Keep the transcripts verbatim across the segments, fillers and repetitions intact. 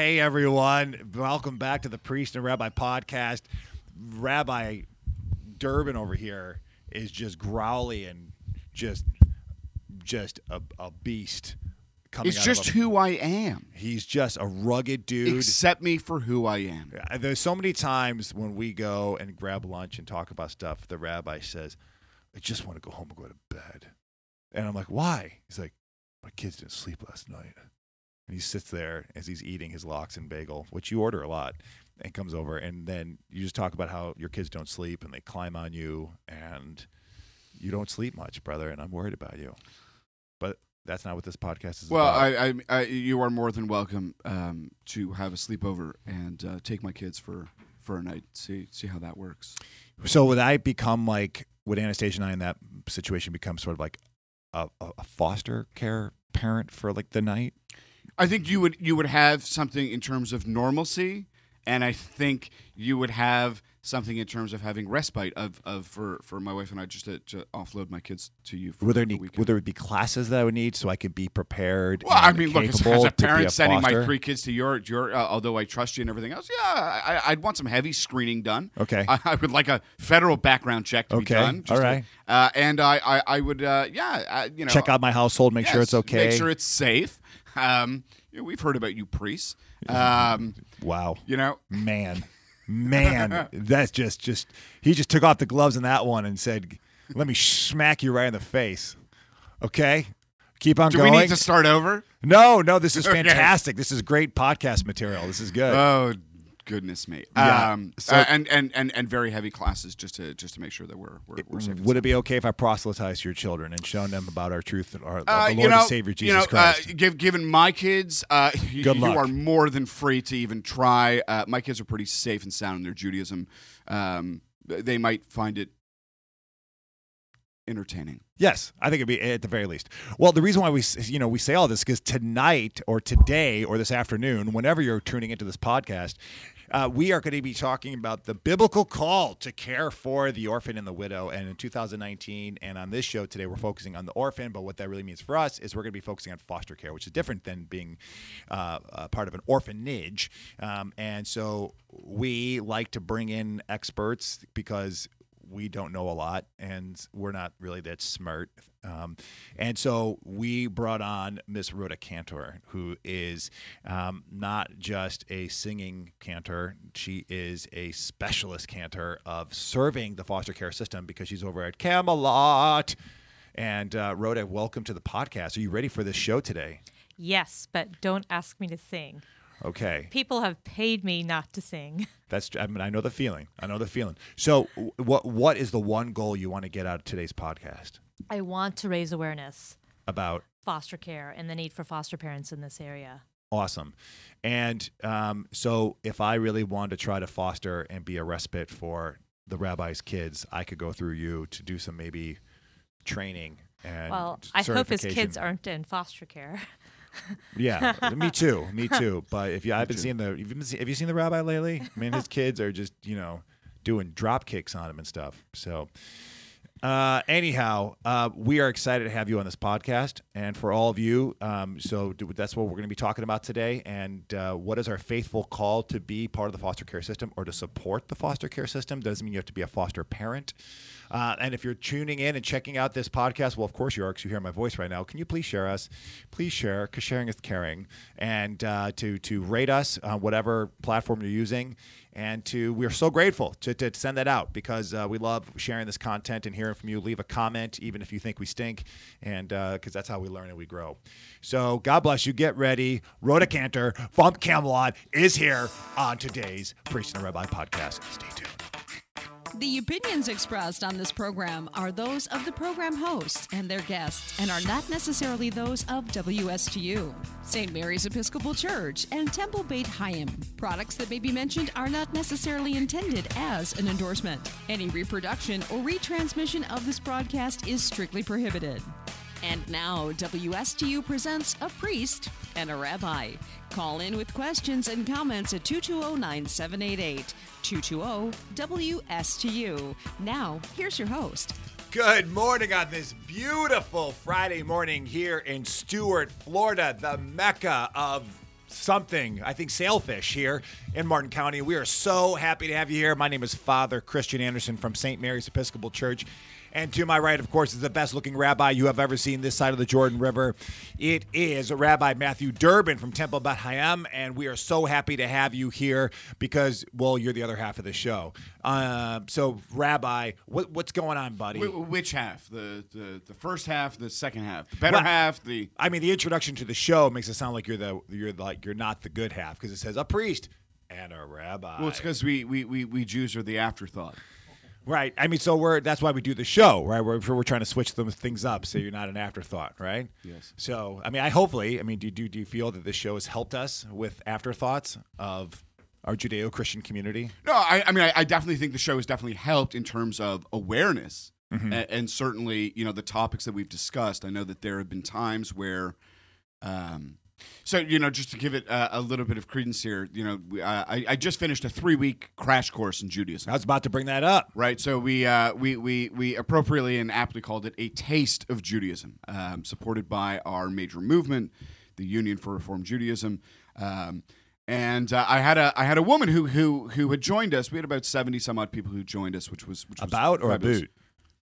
Hey, everyone. Welcome back to the Priest and Rabbi podcast. Rabbi Durbin over here is just growly and just just a, a beast. Coming it's out just of a, who I am. He's just a rugged dude. Accept me for who I am. There's so many times when we go and grab lunch and talk about stuff, the rabbi says, I just want to go home and go to bed. And I'm like, why? He's like, my kids didn't sleep last night. And he sits there as he's eating his lox and bagel, which you order a lot, and comes over. And then you just talk about how your kids don't sleep and they climb on you and you don't sleep much, brother. And I'm worried about you. But that's not what this podcast is well, about. Well, I, I, I, you are more than welcome um, to have a sleepover and uh, take my kids for, for a night. See see how that works. So would I become like, would Anastasia and I in that situation become sort of like a, a foster care parent for like the night? I think you would you would have something in terms of normalcy, and I think you would have something in terms of having respite of, of for, for my wife and I just to, to offload my kids to you. For would there the need, weekend. would there be classes that I would need so I could be prepared? Well, I and mean, look, as, capable as a to be parent sending my foster? three kids to your your, uh, although I trust you and everything else, yeah, I, I'd want some heavy screening done. Okay, I, I would like a federal background check to okay. be done. All right, to, uh, and I, I, I would, uh, yeah, uh, you know, check out my household, make yes, sure it's okay, make sure it's safe. Um, you know, we've heard about you priests. Um, wow, you know, man. Man, that's just, just, he just took off the gloves in that one and said, let me smack you right in the face. Okay? Keep on do going. Do we need to start over? No, no, this is Okay. fantastic. This is great podcast material. This is good. Oh, goodness me. Yeah. Um, So- uh, and, and, and, and very heavy classes just to just to make sure that we're, we're, we're safe. and Would it sound. be okay if I proselytized your children and shown them about our truth, our, Uh, the Lord you know, and Savior Jesus you know, Christ? Uh, give, given my kids, uh, you, Good you luck. are more than free to even try. Uh, my kids are pretty safe and sound in their Judaism. Um, they might find it entertaining. Yes, I think it'd be at the very least. Well, the reason why we, you know, we say all this is because tonight or today or this afternoon, whenever you're tuning into this podcast, uh, we are going to be talking about the biblical call to care for the orphan and the widow. And in two thousand nineteen, and on this show today, we're focusing on the orphan. But what that really means for us is we're going to be focusing on foster care, which is different than being uh, a part of an orphanage. Um, and so we like to bring in experts because we don't know a lot and we're not really that smart. Um, and so we brought on Miss Rhoda Cantor, who is um, not just a singing cantor. She is a specialist cantor of serving the foster care system because she's over at Camelot. And uh, Rhoda, welcome to the podcast. Are you ready for this show today? Yes, but don't ask me to sing. Okay. People have paid me not to sing. That's. I mean, I know the feeling. I know the feeling. So, what what is the one goal you want to get out of today's podcast? I want to raise awareness About foster care and the need for foster parents in this area. awesome, and um, so if I really wanted to try to foster and be a respite for the rabbi's kids, I could go through you to do some maybe training and Well, I hope his kids certification. aren't in foster care. Yeah, me too, me too. But if you, I've been seeing the, have you, been see, have you seen the rabbi lately? I mean, his kids are just, you know, doing drop kicks on him and stuff. So, uh, anyhow, uh, we are excited to have you on this podcast, and for all of you. Um, so do, that's what we're going to be talking about today. And uh, what is our faithful call to be part of the foster care system or to support the foster care system? Doesn't mean you have to be a foster parent. Uh, and if you're tuning in and checking out this podcast, well, of course you are because you hear my voice right now. Can you please share us? Please share, because sharing is caring. And uh, to to rate us on whatever platform you're using. And to we're so grateful to, to send that out because uh, we love sharing this content and hearing from you. Leave a comment, even if you think we stink, and because uh, that's how we learn and we grow. So God bless you. Get ready. Rhoda Cantor from Camelot is here on today's Priest and Rabbi podcast. Stay tuned. The opinions expressed on this program are those of the program hosts and their guests and are not necessarily those of W S T U, Saint Mary's Episcopal Church, and Temple Beit Chaim. Products that may be mentioned are not necessarily intended as an endorsement. Any reproduction or retransmission of this broadcast is strictly prohibited. And now, W S T U presents a priest and a rabbi. Call in with questions and comments at two two zero, nine seven eight eight, two two zero, W S T U. Now, here's your host. Good morning on this beautiful Friday morning here in Stuart, Florida, the mecca of something, I think sailfish here in Martin County. We are so happy to have you here. My name is Father Christian Anderson from Saint Mary's Episcopal Church. And to my right, of course, is the best-looking rabbi you have ever seen this side of the Jordan River. It is Rabbi Matthew Durbin from Temple Beth Hayam, and we are so happy to have you here because, well, you're the other half of the show. Uh, so, Rabbi, what, what's going on, buddy? Wh- which half? The, the the first half, the second half, the better Well, half, the I mean, the introduction to the show makes it sound like you're the you're like you're not the good half because it says a priest and a rabbi. well, it's because we, we, we, we Jews are the afterthought. Right. I mean, so we're that's why we do the show, right? We're we're trying to switch them things up so you're not an afterthought, right? Yes. So, I mean, I hopefully, I mean, do do do you feel that this show has helped us with afterthoughts of our Judeo-Christian community? No, I, I mean, I, I definitely think the show has definitely helped in terms of awareness, Mm-hmm. and, and certainly, you know, the topics that we've discussed. I know that there have been times where, um, so you know, just to give it uh, a little bit of credence here, you know, we, uh, I, I just finished a three-week crash course in Judaism. I was about to bring that up. Right, so we uh, we we we appropriately and aptly called it a taste of Judaism, um, supported by our major movement, the Union for Reform Judaism, um, and uh, I had a I had a woman who who who had joined us. We had about seventy some odd people who joined us, which was which was About or a fabulous. boot?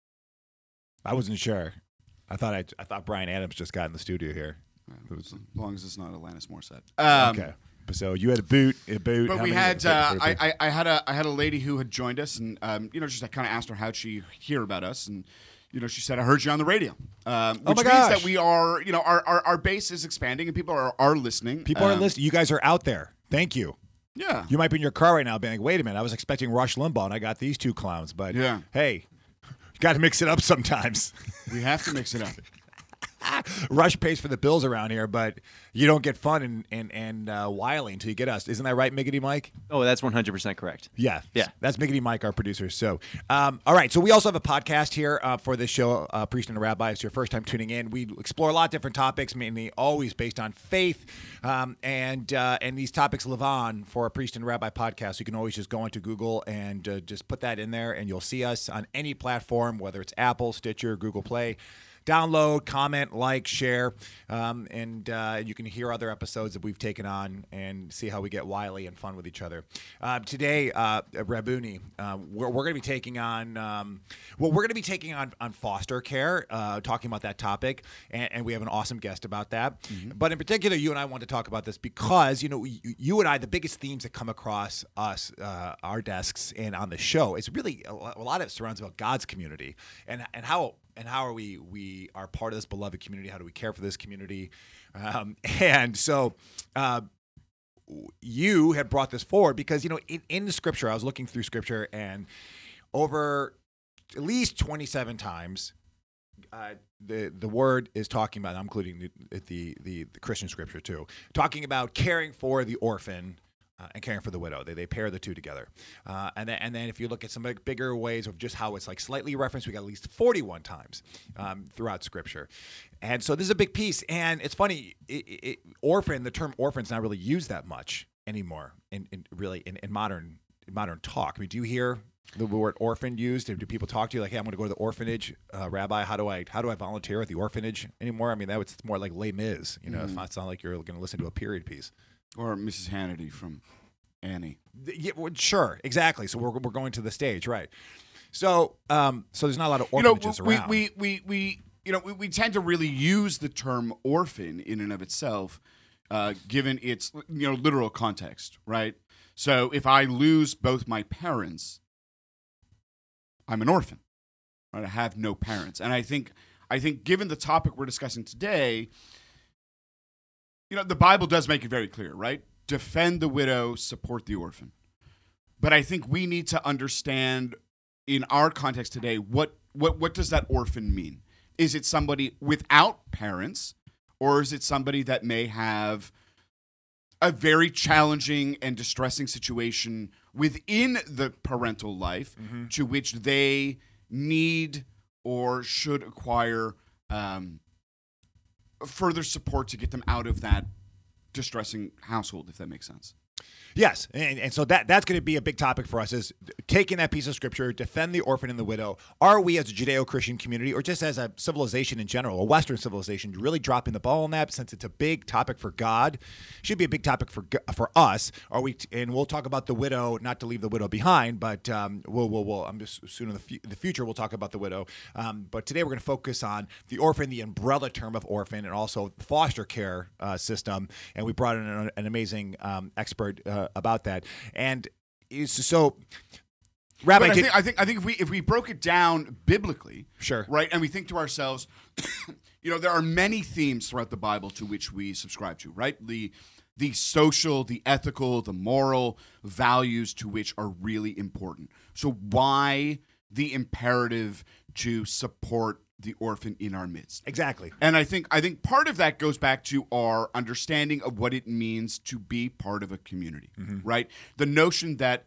I wasn't sure. I thought I, I thought Brian Adams just got in the studio here. Uh, As long as it's not Alanis Morissette. Um, Okay. So you had a boot, a boot. But How we many- had, uh, okay. I, I, I had a, I had a lady who had joined us, and um, you know, just I kind of asked her how'd she hear about us, and you know, she said, "I heard you on the radio," um, which Oh my means gosh. that we are, you know, our, our, our base is expanding, and people are, are listening. People are Um, listening. You guys are out there. Thank you. Yeah, You might be in your car right now being like, wait a minute, I was expecting Rush Limbaugh, and I got these two clowns. But Yeah. hey, you got to mix it up sometimes. we have to mix it up. Rush pays for the bills around here, but you don't get fun and and, and uh, wily until you get us. Isn't that right, Miggity Mike? Oh, that's one hundred percent correct. Yeah. Yeah. That's Miggity Mike, our producer. So, um, all right. So we also have a podcast here uh, for this show, uh, Priest and a Rabbi. If it's your first time tuning in, we explore a lot of different topics, mainly always based on faith. Um, and uh, and these topics live on for a Priest and a Rabbi podcast. You can always just go into Google and uh, just put that in there, and you'll see us on any platform, whether it's Apple, Stitcher, Google Play. Download, comment, like, share, um, and uh, you can hear other episodes that we've taken on and see how we get wily and fun with each other. Uh, today, uh, Rabuni, uh, we're, we're going to be taking on, um, well, we're going to be taking on, on foster care, uh, talking about that topic, and, and we have an awesome guest about that. Mm-hmm. But in particular, you and I want to talk about this because, you know, you, you and I, the biggest themes that come across us, uh, our desks, and on the show, is really a lot of it surrounds about God's community and and how. And how are we we are part of this beloved community? How do we care for this community? Um, and so uh, you had brought this forward because, you know, in, in the scripture, I was looking through scripture, and over at least twenty-seven times, uh, the the word is talking about, I'm including the, the, the, the Christian scripture too, talking about caring for the orphan, Uh, and caring for the widow. They they pair the two together. Uh, and, then, and then if you look at some big, bigger ways of just how it's like slightly referenced, we got at least forty-one times um, throughout Scripture. And so this is a big piece. And it's funny, it, it, orphan, the term orphan is not really used that much anymore in, in really in, in modern in modern talk. I mean, do you hear the word orphan used? Do people talk to you like, hey, I'm going to go to the orphanage, uh, Rabbi? How do I how do I volunteer at the orphanage anymore? I mean, that was more like Les Mis. You know, mm-hmm. It's not sound like you're going to listen to a period piece. Or Missus Hannity from Annie. Yeah, well, sure, exactly. So we're we're going to the stage, right? So um, so there's not a lot of You know, orphanages we, around. we we we you know we, we tend to really use the term orphan in and of itself, uh, given its you know literal context, right? So if I lose both my parents, I'm an orphan. Right? I have no parents, and I think I think given the topic we're discussing today, you know, the Bible does make it very clear, right? Defend the widow, support the orphan. But I think we need to understand in our context today, what, what, what does that orphan mean? Is it somebody without parents, or is it somebody that may have a very challenging and distressing situation within the parental life mm-hmm. to which they need or should acquire um, further support to get them out of that distressing household, if that makes sense? Yes, and, and so that that's going to be a big topic for us is taking that piece of scripture, defend the orphan and the widow. Are we as a Judeo-Christian community or just as a civilization in general, a Western civilization, really dropping the ball on that since it's a big topic for God? Should be a big topic for for us. Are we? And we'll talk about the widow, not to leave the widow behind, but um, we'll, we'll, we'll, I'm just soon in the, fu- the future we'll talk about the widow. Um, but today we're going to focus on the orphan, the umbrella term of orphan, and also the foster care uh, system. And we brought in an, an amazing um, expert uh, about that, and so, Rabbi, but I can, think I think I think if we if we broke it down biblically, sure, right, and we think to ourselves, you know, there are many themes throughout the Bible to which we subscribe to, right? The the social, the ethical, the moral values to which are really important. So why the imperative to support the orphan in our midst? Exactly. And I think I think part of that goes back to our understanding of what it means to be part of a community, mm-hmm. right? The notion that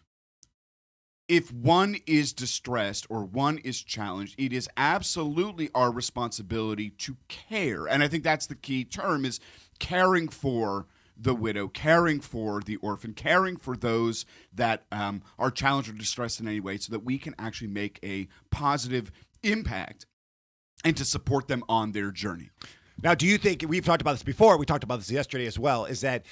if one is distressed or one is challenged, it is absolutely our responsibility to care. And I think that's the key term, is caring for the widow, caring for the orphan, caring for those that um, are challenged or distressed in any way, so that we can actually make a positive impact and to support them on their journey. Now, do you think, we've talked about this before, we talked about this yesterday as well, is that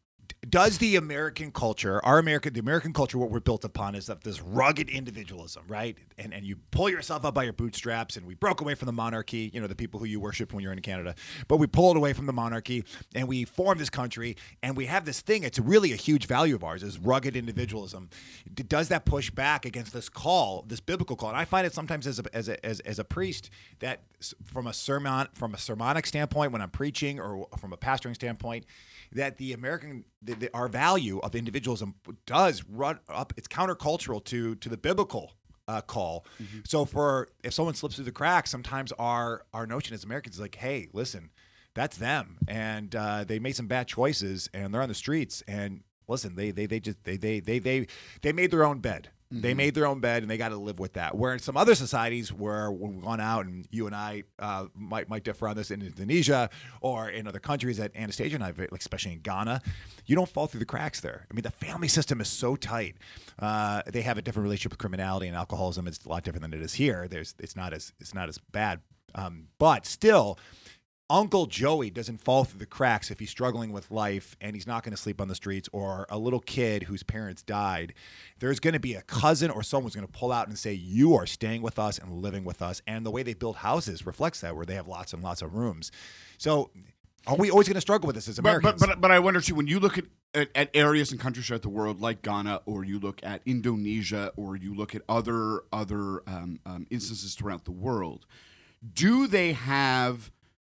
does the American culture, our American, the American culture, what we're built upon is of this rugged individualism, right? And and you pull yourself up by your bootstraps, and we broke away from the monarchy, you know, the people who you worshiped when you're in Canada, but we pulled away from the monarchy and we formed this country, and we have this thing, it's really a huge value of ours, is rugged individualism. Does that push back against this call, this biblical call? And I find it sometimes as a, as a, as, as a priest that from a sermon, from a sermonic standpoint, when I'm preaching, or from a pastoring standpoint, that the American, the, the, our value of individualism does run up. It's countercultural to to the biblical uh, call. Mm-hmm. So for if someone slips through the cracks, sometimes our our notion as Americans is like, hey, listen, that's them, and uh, they made some bad choices, and they're on the streets, and listen, they they they just they they they they they made their own bed. Mm-hmm. They made their own bed, and they got to live with that. Where in some other societies, where we've gone out, and you and I uh, might might differ on this, in Indonesia or in other countries that Anastasia and I, like especially in Ghana, you don't fall through the cracks there. I mean, the family system is so tight. Uh, they have a different relationship with criminality and alcoholism. It's a lot different than it is here. There's it's not as it's not as bad, um, but still. Uncle Joey doesn't fall through the cracks if he's struggling with life and he's not going to sleep on the streets, or a little kid whose parents died. There's going to be a cousin or someone's going to pull out and say, you are staying with us and living with us. And the way they build houses reflects that, where they have lots and lots of rooms. So are we always going to struggle with this as Americans? But, but, but, but I wonder, too, when you look at, at, at areas and countries throughout the world like Ghana, or you look at Indonesia, or you look at other, other um, um, instances throughout the world, do they have...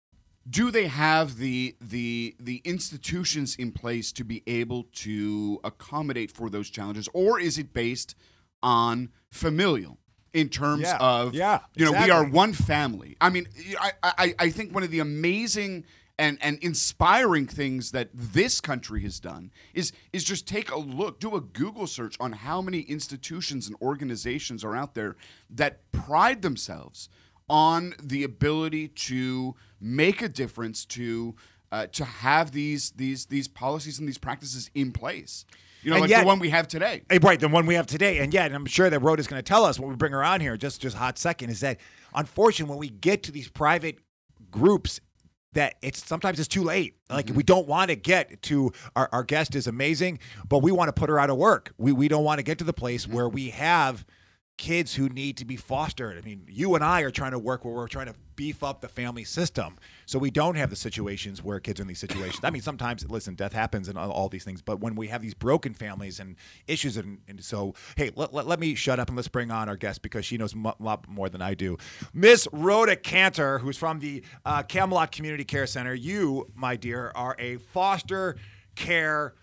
Do they have the the the institutions in place to be able to accommodate for those challenges, or is it based on familial in terms yeah. of yeah, you know exactly. we are one family? I mean, I, I I think one of the amazing and and inspiring things that this country has done is is just take a look, do a Google search on how many institutions and organizations are out there that pride themselves on the ability to make a difference, to uh, to have these these these policies and these practices in place. You know, and like yet, the one we have today. Right, the one we have today. And yet, and I'm sure that Rhoda's going to tell us when we bring her on here, just just a hot second, is that unfortunately when we get to these private groups, that it's sometimes it's too late. Like mm-hmm. we don't want to get to our, our guest is amazing, but we want to put her out of work. We we don't want to get to the place mm-hmm. where we have kids who need to be fostered. I mean, you and I are trying to work where we're trying to beef up the family system so we don't have the situations where kids are in these situations. I mean, sometimes, listen, death happens and all, all these things, but when we have these broken families and issues, and, and so, hey, let, let, let me shut up and let's bring on our guest because she knows a lot more than I do. Miss Rhoda Cantor, who's from the uh, Camelot Community Care Center. You, my dear, are a foster care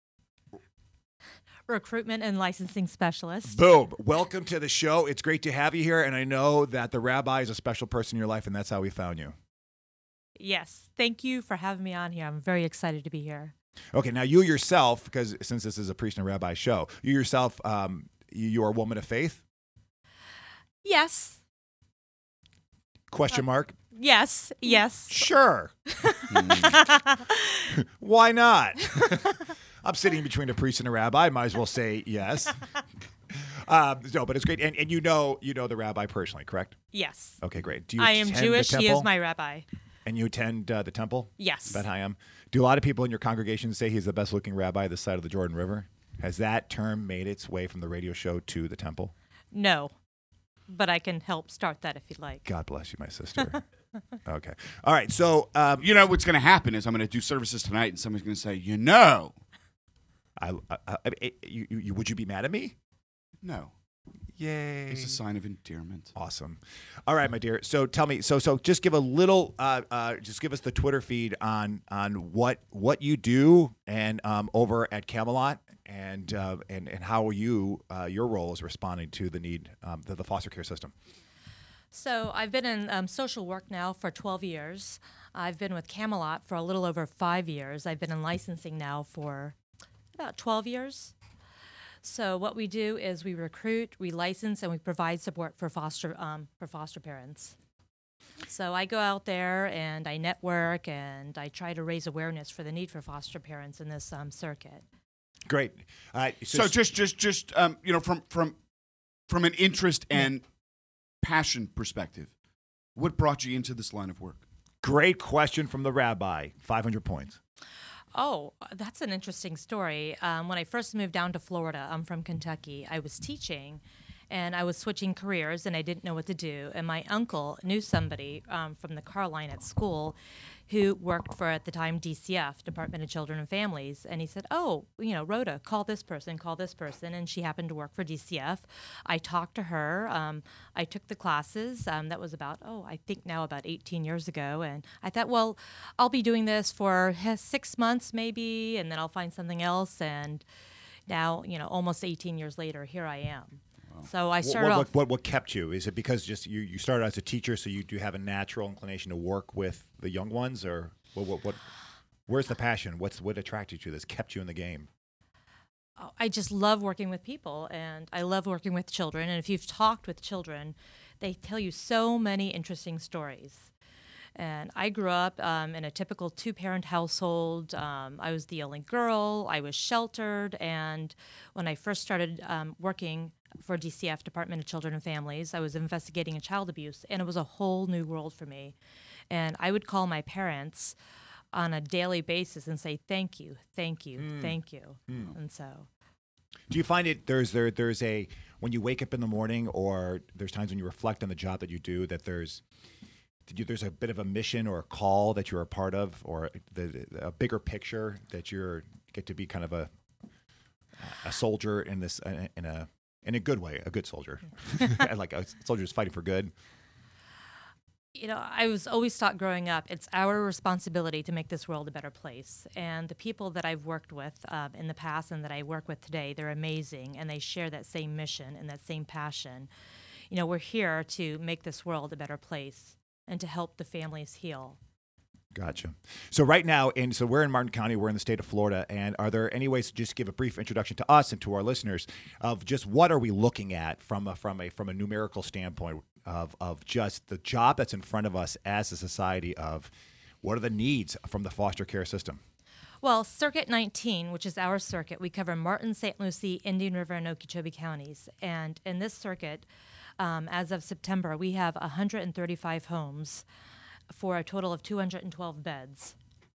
recruitment and licensing specialist. Boom. Welcome to the show. It's great to have you here, and I know that the rabbi is a special person in your life, and that's how we found you. Yes. Thank you for having me on here. I'm very excited to be here. Okay, now you yourself, because since this is a priest and rabbi show, you yourself, um, you are a woman of faith? Yes. Question mark? Uh, yes. Yes. Sure. Why not? I'm sitting between a priest and a rabbi. Might as well say yes. Um, no, but it's great, and, and you know you know the rabbi personally, correct? Yes. Okay, great. Do you I am attend Jewish. The He temple? is my rabbi. And you attend uh, the temple? Yes. Bet Hayam. Do a lot of people in your congregation say he's the best-looking rabbi this side of the Jordan River? Has that term made its way from the radio show to the temple? No, but I can help start that if you'd like. God bless you, my sister. Okay. All right. So, um, You know what's going to happen is I'm going to do services tonight, and somebody's going to say, you know, I, I, I, I- you, you, would you be mad at me? no, Yay. it's a sign of endearment. Awesome. All right, my dear. So tell me. So so just give a little. Uh, uh, just give us the Twitter feed on on what what you do and um, over at Camelot and uh, and and how you uh, your role is responding to the need um, the, the foster care system. So I've been in um, social work now for twelve years. I've been with Camelot for a little over five years. I've been in licensing now for about twelve years. So what we do is we recruit, we license, and we provide support for foster um, for foster parents. So I go out there and I network and I try to raise awareness for the need for foster parents in this um, circuit. Great. All right. So just, just, just, um, you know, from from from an interest and passion perspective, what brought you into this line of work? great question from the rabbi. five hundred points. Oh, that's an interesting story. Um, when I first moved down to Florida, I'm from Kentucky, I was teaching and I was switching careers and I didn't know what to do. And my uncle knew somebody um, from the car line at school who worked for, at the time, D C F, Department of Children and Families. And he said, oh, you know, Rhoda, call this person, call this person. And she happened to work for D C F. I talked to her. Um, I took the classes. Um, that was about, oh, I think now about eighteen years ago. And I thought, well, I'll be doing this for six months maybe, and then I'll find something else. And now, you know, almost eighteen years later, here I am. So I started what, off. what, what, what kept you? Is it because just you, you started as a teacher, so you do have a natural inclination to work with the young ones, or what? What? what where's the passion? What's what attracted you to this? Kept you in the game? I just love working with people, and I love working with children. And if you've talked with children, they tell you so many interesting stories. And I grew up um, in a typical two-parent household. Um, I was the only girl. I was sheltered. And when I first started um, working for D C F, Department of Children and Families, I was investigating a child abuse, and it was a whole new world for me. And I would call my parents on a daily basis and say, thank you, thank you, mm. thank you. Mm. And so... Do you find it there's there there's a when you wake up in the morning, or there's times when you reflect on the job that you do, that there's did you, there's a bit of a mission or a call that you're a part of, or the, a bigger picture that you're get to be kind of a a soldier in this in a in a good way, a good soldier, like a soldier who's fighting for good. You know, I was always taught growing up, it's our responsibility to make this world a better place. And the people that I've worked with um, in the past and that I work with today, they're amazing, and they share that same mission and that same passion. You know, we're here to make this world a better place and to help the families heal. Gotcha. So right now, and so we're in Martin County, we're in the state of Florida, and are there any ways to just give a brief introduction to us and to our listeners of just what are we looking at from a, from a from a numerical standpoint of of just the job that's in front of us as a society, of what are the needs from the foster care system? Well, Circuit nineteen, which is our circuit, we cover Martin, Saint Lucie, Indian River, and Okeechobee counties. And in this circuit, um, as of September, we have one hundred thirty-five homes for a total of two hundred twelve beds.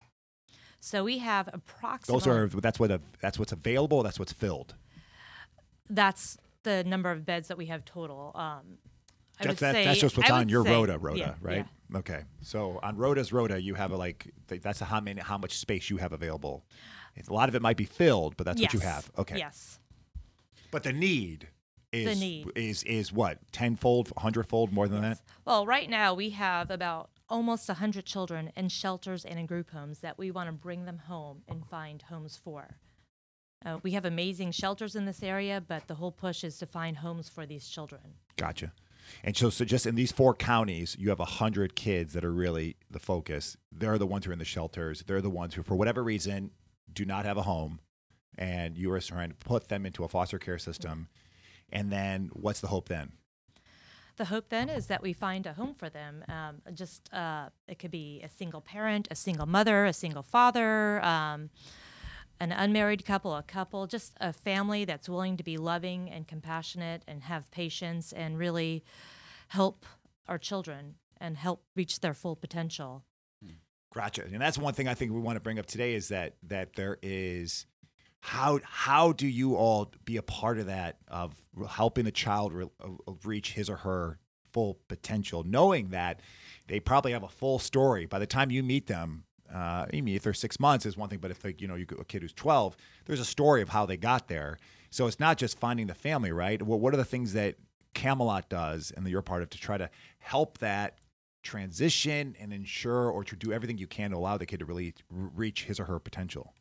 So we have approximately... Those are, that's what, a, that's what's available, that's what's filled. That's the number of beds that we have total. Um, I That's, would that, say, that's just what's I on would your say- Rhoda, Rhoda, yeah, right? yeah. Okay. So on Rhoda's Rhoda, you have a, like, that's a how many, how much space you have available. It's, a lot of it might be filled, but that's what you Yes. have. Okay. Yes. But the need is need. is is what? Tenfold, hundredfold more than that? Well, right now we have about almost one hundred children in shelters and in group homes that we want to bring them home and find homes for. Uh, we have amazing shelters in this area, but the whole push is to find homes for these children. Gotcha. And so, so just in these four counties, you have a hundred kids that are really the focus. They're the ones who are in the shelters. They're the ones who, for whatever reason, do not have a home, and you are trying to put them into a foster care system. And then, what's the hope then? The hope then is that we find a home for them. Um, just uh, it could be a single parent, a single mother, a single father. Um, an unmarried couple, a couple, just a family that's willing to be loving and compassionate and have patience and really help our children and help reach their full potential. Gotcha. And that's one thing I think we want to bring up today is that that there is how how do you all be a part of that, of helping the child re- reach his or her full potential, knowing that they probably have a full story by the time you meet them. Uh, I mean, if they're six months is one thing, but if they, you know, you a kid who's twelve, there's a story of how they got there. So it's not just finding the family, right? Well, what are the things that Camelot does and that you're part of to try to help that transition and ensure, or to do everything you can to allow the kid to really r- reach his or her potential?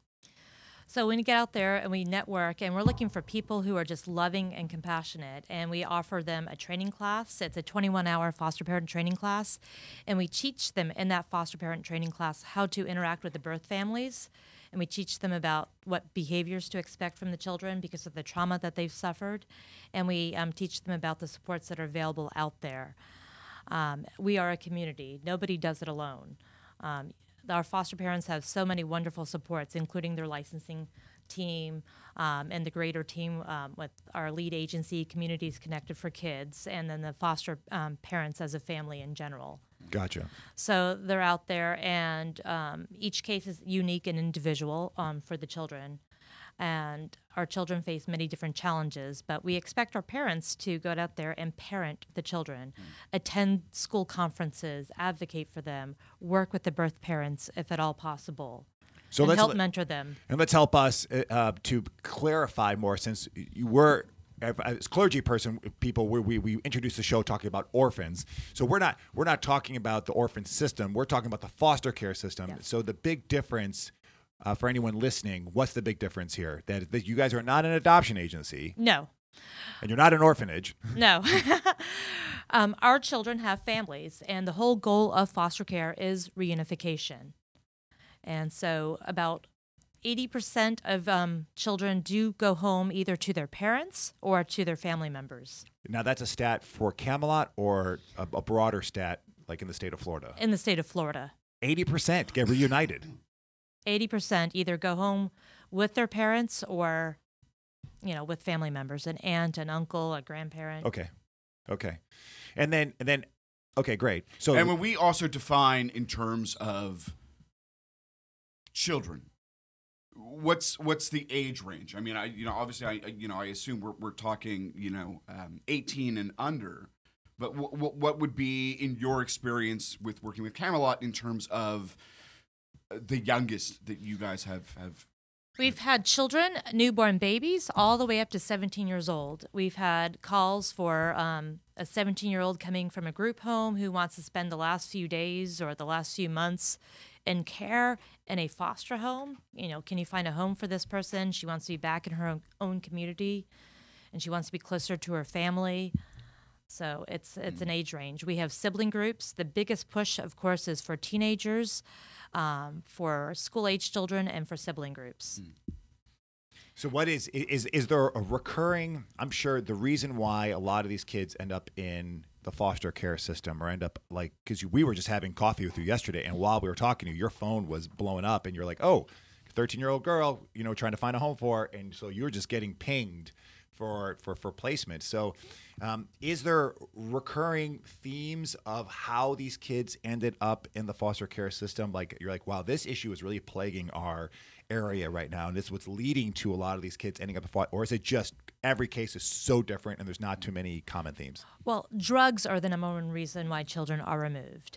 So when we get out there and we network, and we're looking for people who are just loving and compassionate, and we offer them a training class. It's a twenty-one hour foster parent training class, and we teach them in that foster parent training class how to interact with the birth families, and we teach them about what behaviors to expect from the children because of the trauma that they've suffered, and we um, teach them about the supports that are available out there. Um, we are a community. Nobody does it alone. Um, Our foster parents have so many wonderful supports, including their licensing team um, and the greater team um, with our lead agency, Communities Connected for Kids, and then the foster um, parents as a family in general. Gotcha. So they're out there, and um, each case is unique and individual um, for the children. And our children face many different challenges, but we expect our parents to go out there and parent the children, mm. attend school conferences, advocate for them, work with the birth parents if at all possible, so and let's help let, mentor them. And let's help us uh, to clarify more, since you were, as clergy person, people, we, we we introduced the show talking about orphans. So we're not we're not talking about the orphan system. We're talking about the foster care system. Yes. So the big difference. Uh, for anyone listening, what's the big difference here? That, that you guys are not an adoption agency. No. And you're not an orphanage. No. um, our children have families, and the whole goal of foster care is reunification. And so about eighty percent of um, children do go home either to their parents or to their family members. Now, that's a stat for Camelot or a, a broader stat like in the state of Florida? In the state of Florida. eighty percent get reunited. eighty percent either go home with their parents or, you know, with family members, an aunt, an uncle, a grandparent. Okay. Okay. And then, and then, okay, great. So, and when we also define in terms of children, what's what's the age range? I mean, I you know, obviously, I you know, I assume we're we're talking, you know, um, eighteen and under. But w- w- what would be, in your experience with working with Camelot, in terms of the youngest that you guys have have? We've had children, newborn babies, all the way up to seventeen years old. We've had calls for um, a seventeen-year-old coming from a group home who wants to spend the last few days or the last few months in care in a foster home. You know, can you find a home for this person? She wants to be back in her own, own community, and she wants to be closer to her family. So it's it's an age range. We have sibling groups. The biggest push, of course, is for teenagers, um, for school-age children, and for sibling groups. So what is, is, is there a recurring, I'm sure the reason why a lot of these kids end up in the foster care system or end up like, because we were just having coffee with you yesterday, and while we were talking to you, your phone was blowing up, and you're like, oh, thirteen-year-old girl, you know, trying to find a home for her, and so you were just getting pinged for for for placement. So um, is there recurring themes of how these kids ended up in the foster care system? Like, you're like, wow, this issue is really plaguing our area right now, and this is what's leading to a lot of these kids ending up in foster, or is it just every case is so different and there's not too many common themes? Well, drugs are the number one reason why children are removed.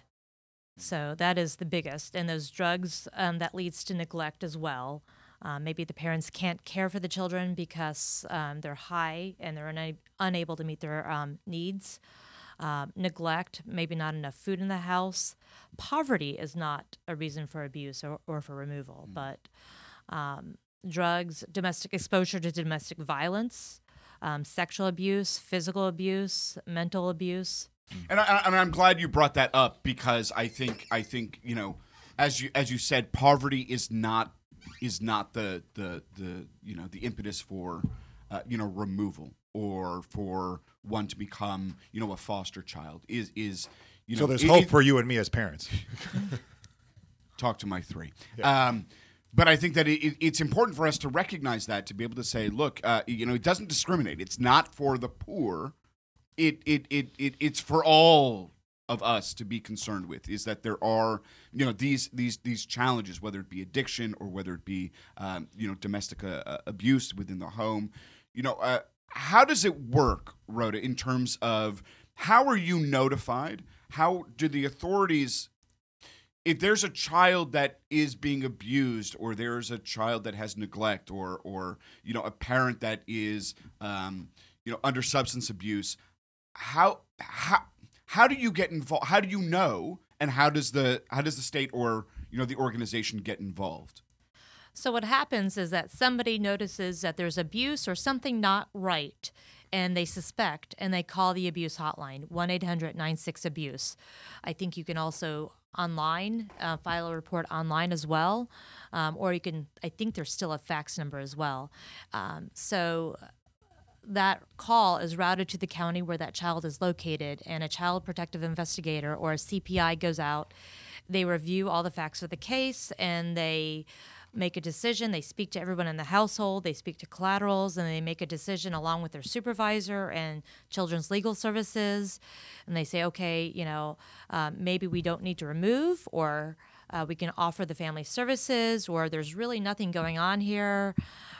So that is the biggest, and those drugs, um, that leads to neglect as well. Um, maybe the parents can't care for the children because um, they're high and they're una- unable to meet their um, needs. Um, neglect, maybe not enough food in the house. Poverty is not a reason for abuse or, or for removal, mm. but um, drugs, domestic exposure to domestic violence, um, sexual abuse, physical abuse, mental abuse. And, I, and I'm glad you brought that up, because I think I think you know, as you as you said, poverty is not is not the the the you know the impetus for uh, you know removal or for one to become you know a foster child. Is is you know so there's it, hope it, for you and me as parents. Talk to my three. Yeah. Um, But I think that it, it, it's important for us to recognize that, to be able to say, look, uh, you know, it doesn't discriminate. It's not for the poor. It it it, it it's for all of us to be concerned with, is that there are, you know, these these these challenges, whether it be addiction or whether it be um, you know, domestic uh, abuse within the home. You know, uh, how does it work, Rhoda, in terms of how are you notified? How do the authorities, if there's a child that is being abused, or there's a child that has neglect, or or you know, a parent that is um, you know, under substance abuse, how how how do you get involved? How do you know, and how does the how does the state or, you know, the organization get involved? So what happens is that somebody notices that there's abuse or something not right, and they suspect, and they call the abuse hotline, one eight hundred nine six abuse. I think you can also online, uh, file a report online as well, um, or you can, I think there's still a fax number as well. Um, so that call is routed to the county where that child is located, and a child protective investigator or a C P I goes out. They review all the facts of the case, and they make a decision. They speak to everyone in the household. They speak to collaterals, and they make a decision along with their supervisor and Children's Legal Services. And they say, okay, you know, um, maybe we don't need to remove, or uh, we can offer the family services, or there's really nothing going on here,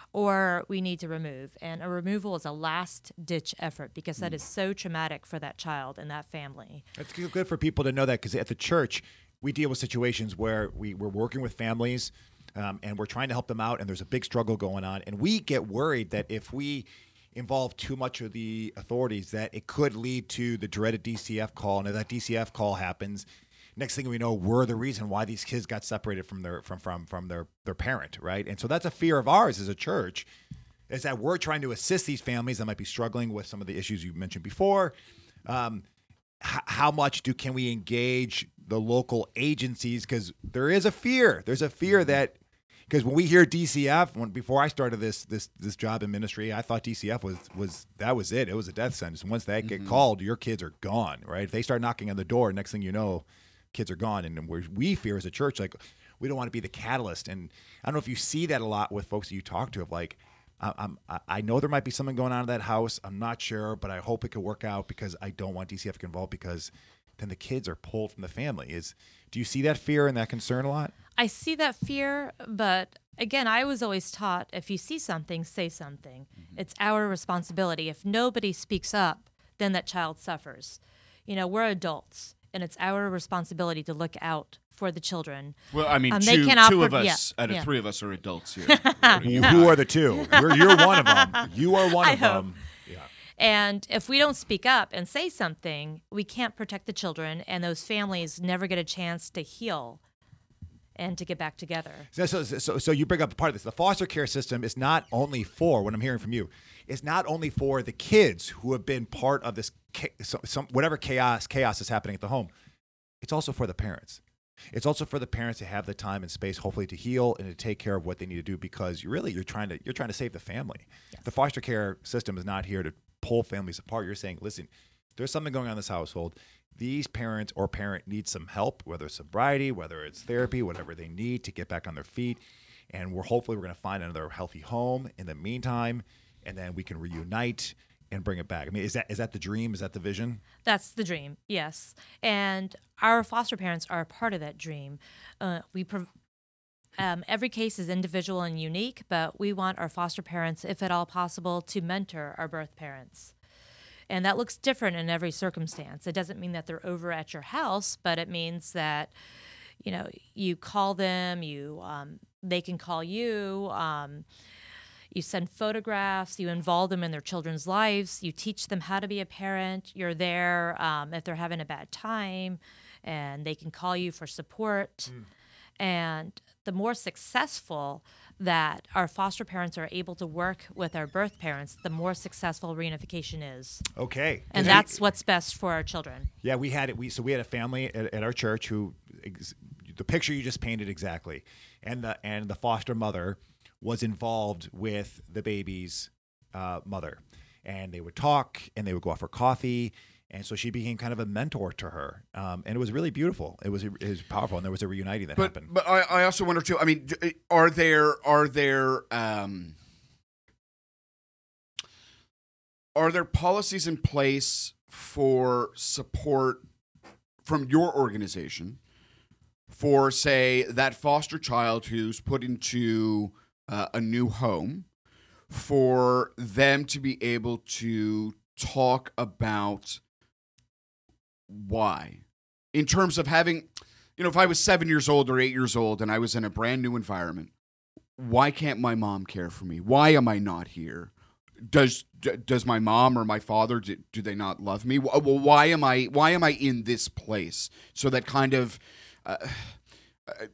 or we need to remove. And a removal is a last-ditch effort, because that is so traumatic for that child and that family. It's good for people to know that, because at the church, we deal with situations where we, we're working with families, Um, and we're trying to help them out, and there's a big struggle going on. And we get worried that if we involve too much of the authorities, that it could lead to the dreaded D C F call. And if that D C F call happens, next thing we know, we're the reason why these kids got separated from their from from from their their parent, right? And so that's a fear of ours as a church, is that we're trying to assist these families that might be struggling with some of the issues you mentioned before. Um, h- how much do can we engage the local agencies? Because there is a fear. There's a fear that. Because when we hear D C F, when before I started this this this job in ministry, I thought D C F was was that was it. It was a death sentence. And once they get mm-hmm. called, your kids are gone, right? If they start knocking on the door, next thing you know, kids are gone. And we we fear as a church, like, we don't want to be the catalyst. And I don't know if you see that a lot with folks that you talk to, of like, I, I'm I know there might be something going on in that house. I'm not sure, but I hope it could work out, because I don't want D C F to get involved, because then the kids are pulled from the family. Is do you see that fear and that concern a lot? I see that fear, but again, I was always taught, if you see something, say something. Mm-hmm. It's our responsibility. If nobody speaks up, then that child suffers. You know, we're adults, and it's our responsibility to look out for the children. Well, I mean, um, two, they two of us yeah, out of yeah. three of us are adults here. You, who are the two? You're, you're one of them. You are one I of hope. them. Yeah. And if we don't speak up and say something, we can't protect the children, and those families never get a chance to heal and to get back together. So, so, so, so you bring up a part of this. The foster care system is not only for, what I'm hearing from you, is not only for the kids who have been part of this, some, whatever chaos chaos is happening at the home. It's also for the parents. It's also for the parents to have the time and space, hopefully, to heal and to take care of what they need to do, because you really you're trying to you're trying to save the family. Yes. The foster care system is not here to pull families apart. You're saying, listen, there's something going on in this household. These parents or parent needs some help, whether it's sobriety, whether it's therapy, whatever they need to get back on their feet. And we're hopefully we're going to find another healthy home in the meantime, and then we can reunite and bring it back. I mean, is that is that the dream? Is that the vision? That's the dream, yes. And our foster parents are a part of that dream. Uh, we prov- um, every case is individual and unique, but we want our foster parents, if at all possible, to mentor our birth parents. And that looks different in every circumstance. It doesn't mean that they're over at your house, but it means that, you know, you call them, you um, they can call you, um, you send photographs, you involve them in their children's lives, you teach them how to be a parent, you're there um, if they're having a bad time, and they can call you for support. Mm. And the more successful that our foster parents are able to work with our birth parents, the more successful reunification is. Okay. And that's what's best for our children. Yeah, we had it. We so we had a family at, at our church who, ex, the picture you just painted exactly, and the and the foster mother was involved with the baby's uh, mother, and they would talk, and they would go out for coffee, And so she became kind of a mentor to her, um, and it was really beautiful. It was it was powerful, and there was a reuniting that but, happened. But I, I also wonder too. I mean, are there are there um, are there policies in place for support from your organization for, say, that foster child who's put into uh, a new home, for them to be able to talk about why, in terms of having, you know, if I was seven years old or eight years old and I was in a brand new environment, why can't my mom care for me? Why am I not here? Does d- does my mom or my father, do, do they not love me? Well, why am I why am I in this place? So that kind of, uh, I,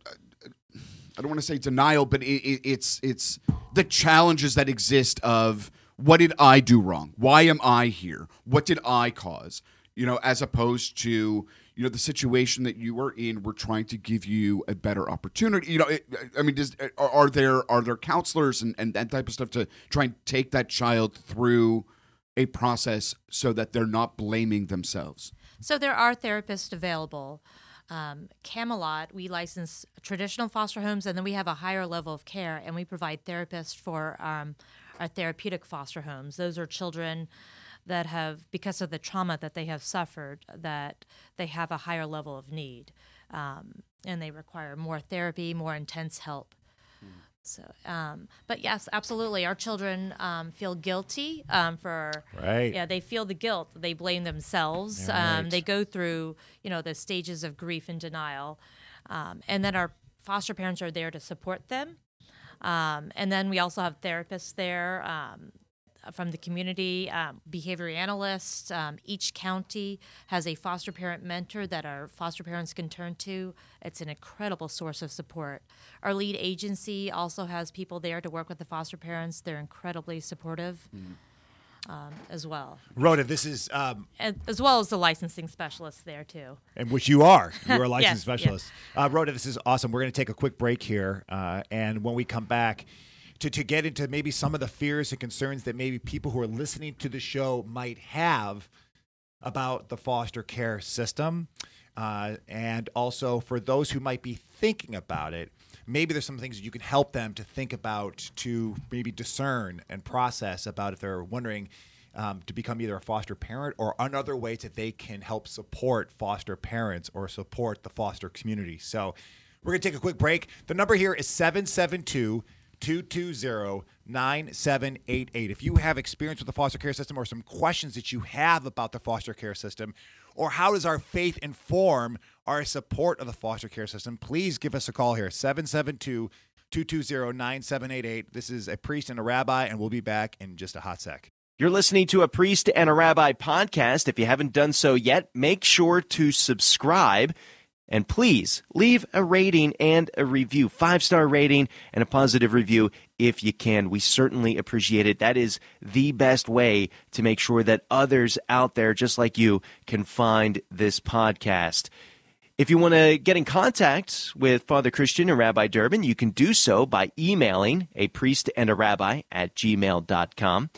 I don't want to say denial, but it, it, it's it's the challenges that exist of, what did I do wrong? Why am I here? What did I cause? You know, as opposed to, you know, the situation that you are in, we're trying to give you a better opportunity. You know, it, I mean, does, are, are there are there counselors and, and that type of stuff to try and take that child through a process so that they're not blaming themselves? So there are therapists available. Um, Camelot, we license traditional foster homes, and then we have a higher level of care, and we provide therapists for um, our therapeutic foster homes. Those are children that have, because of the trauma that they have suffered, that they have a higher level of need, um, and they require more therapy, more intense help. Mm. So, um, but yes, absolutely, our children um, feel guilty um, for, right. yeah, they feel the guilt. They blame themselves. Yeah, um, right. They go through, you know, the stages of grief and denial, um, and then our foster parents are there to support them. Um, and then we also have therapists there um, from the community, um, behavior analysts. Um, each county has a foster parent mentor that our foster parents can turn to. It's an incredible source of support. Our lead agency also has people there to work with the foster parents. They're incredibly supportive mm. um, as well. Rhoda, this is... Um, and, as well as the licensing specialists there, too. And which you are. You're a licensed yes, specialist. Yes. Uh, Rhoda, this is awesome. We're going to take a quick break here. Uh, and when we come back, to, to get into maybe some of the fears and concerns that maybe people who are listening to the show might have about the foster care system. Uh, and also for those who might be thinking about it, maybe there's some things that you can help them to think about, to maybe discern and process about if they're wondering um, to become either a foster parent or another way that they can help support foster parents or support the foster community. So we're going to take a quick break. The number here is seven seven two, two two zero, nine seven eight eight. If you have experience with the foster care system or some questions that you have about the foster care system, or how does our faith inform our support of the foster care system, please give us a call here, seven seven two, two two zero, nine seven eight eight. This is A Priest and a Rabbi, and we'll be back in just a hot sec. You're listening to A Priest and a Rabbi podcast. If you haven't done so yet, make sure to subscribe. And please leave a rating and a review, five-star rating and a positive review if you can. We certainly appreciate it. That is the best way to make sure that others out there just like you can find this podcast. If you want to get in contact with Father Christian and Rabbi Durbin, you can do so by emailing a priest and a rabbi at gmail dot com.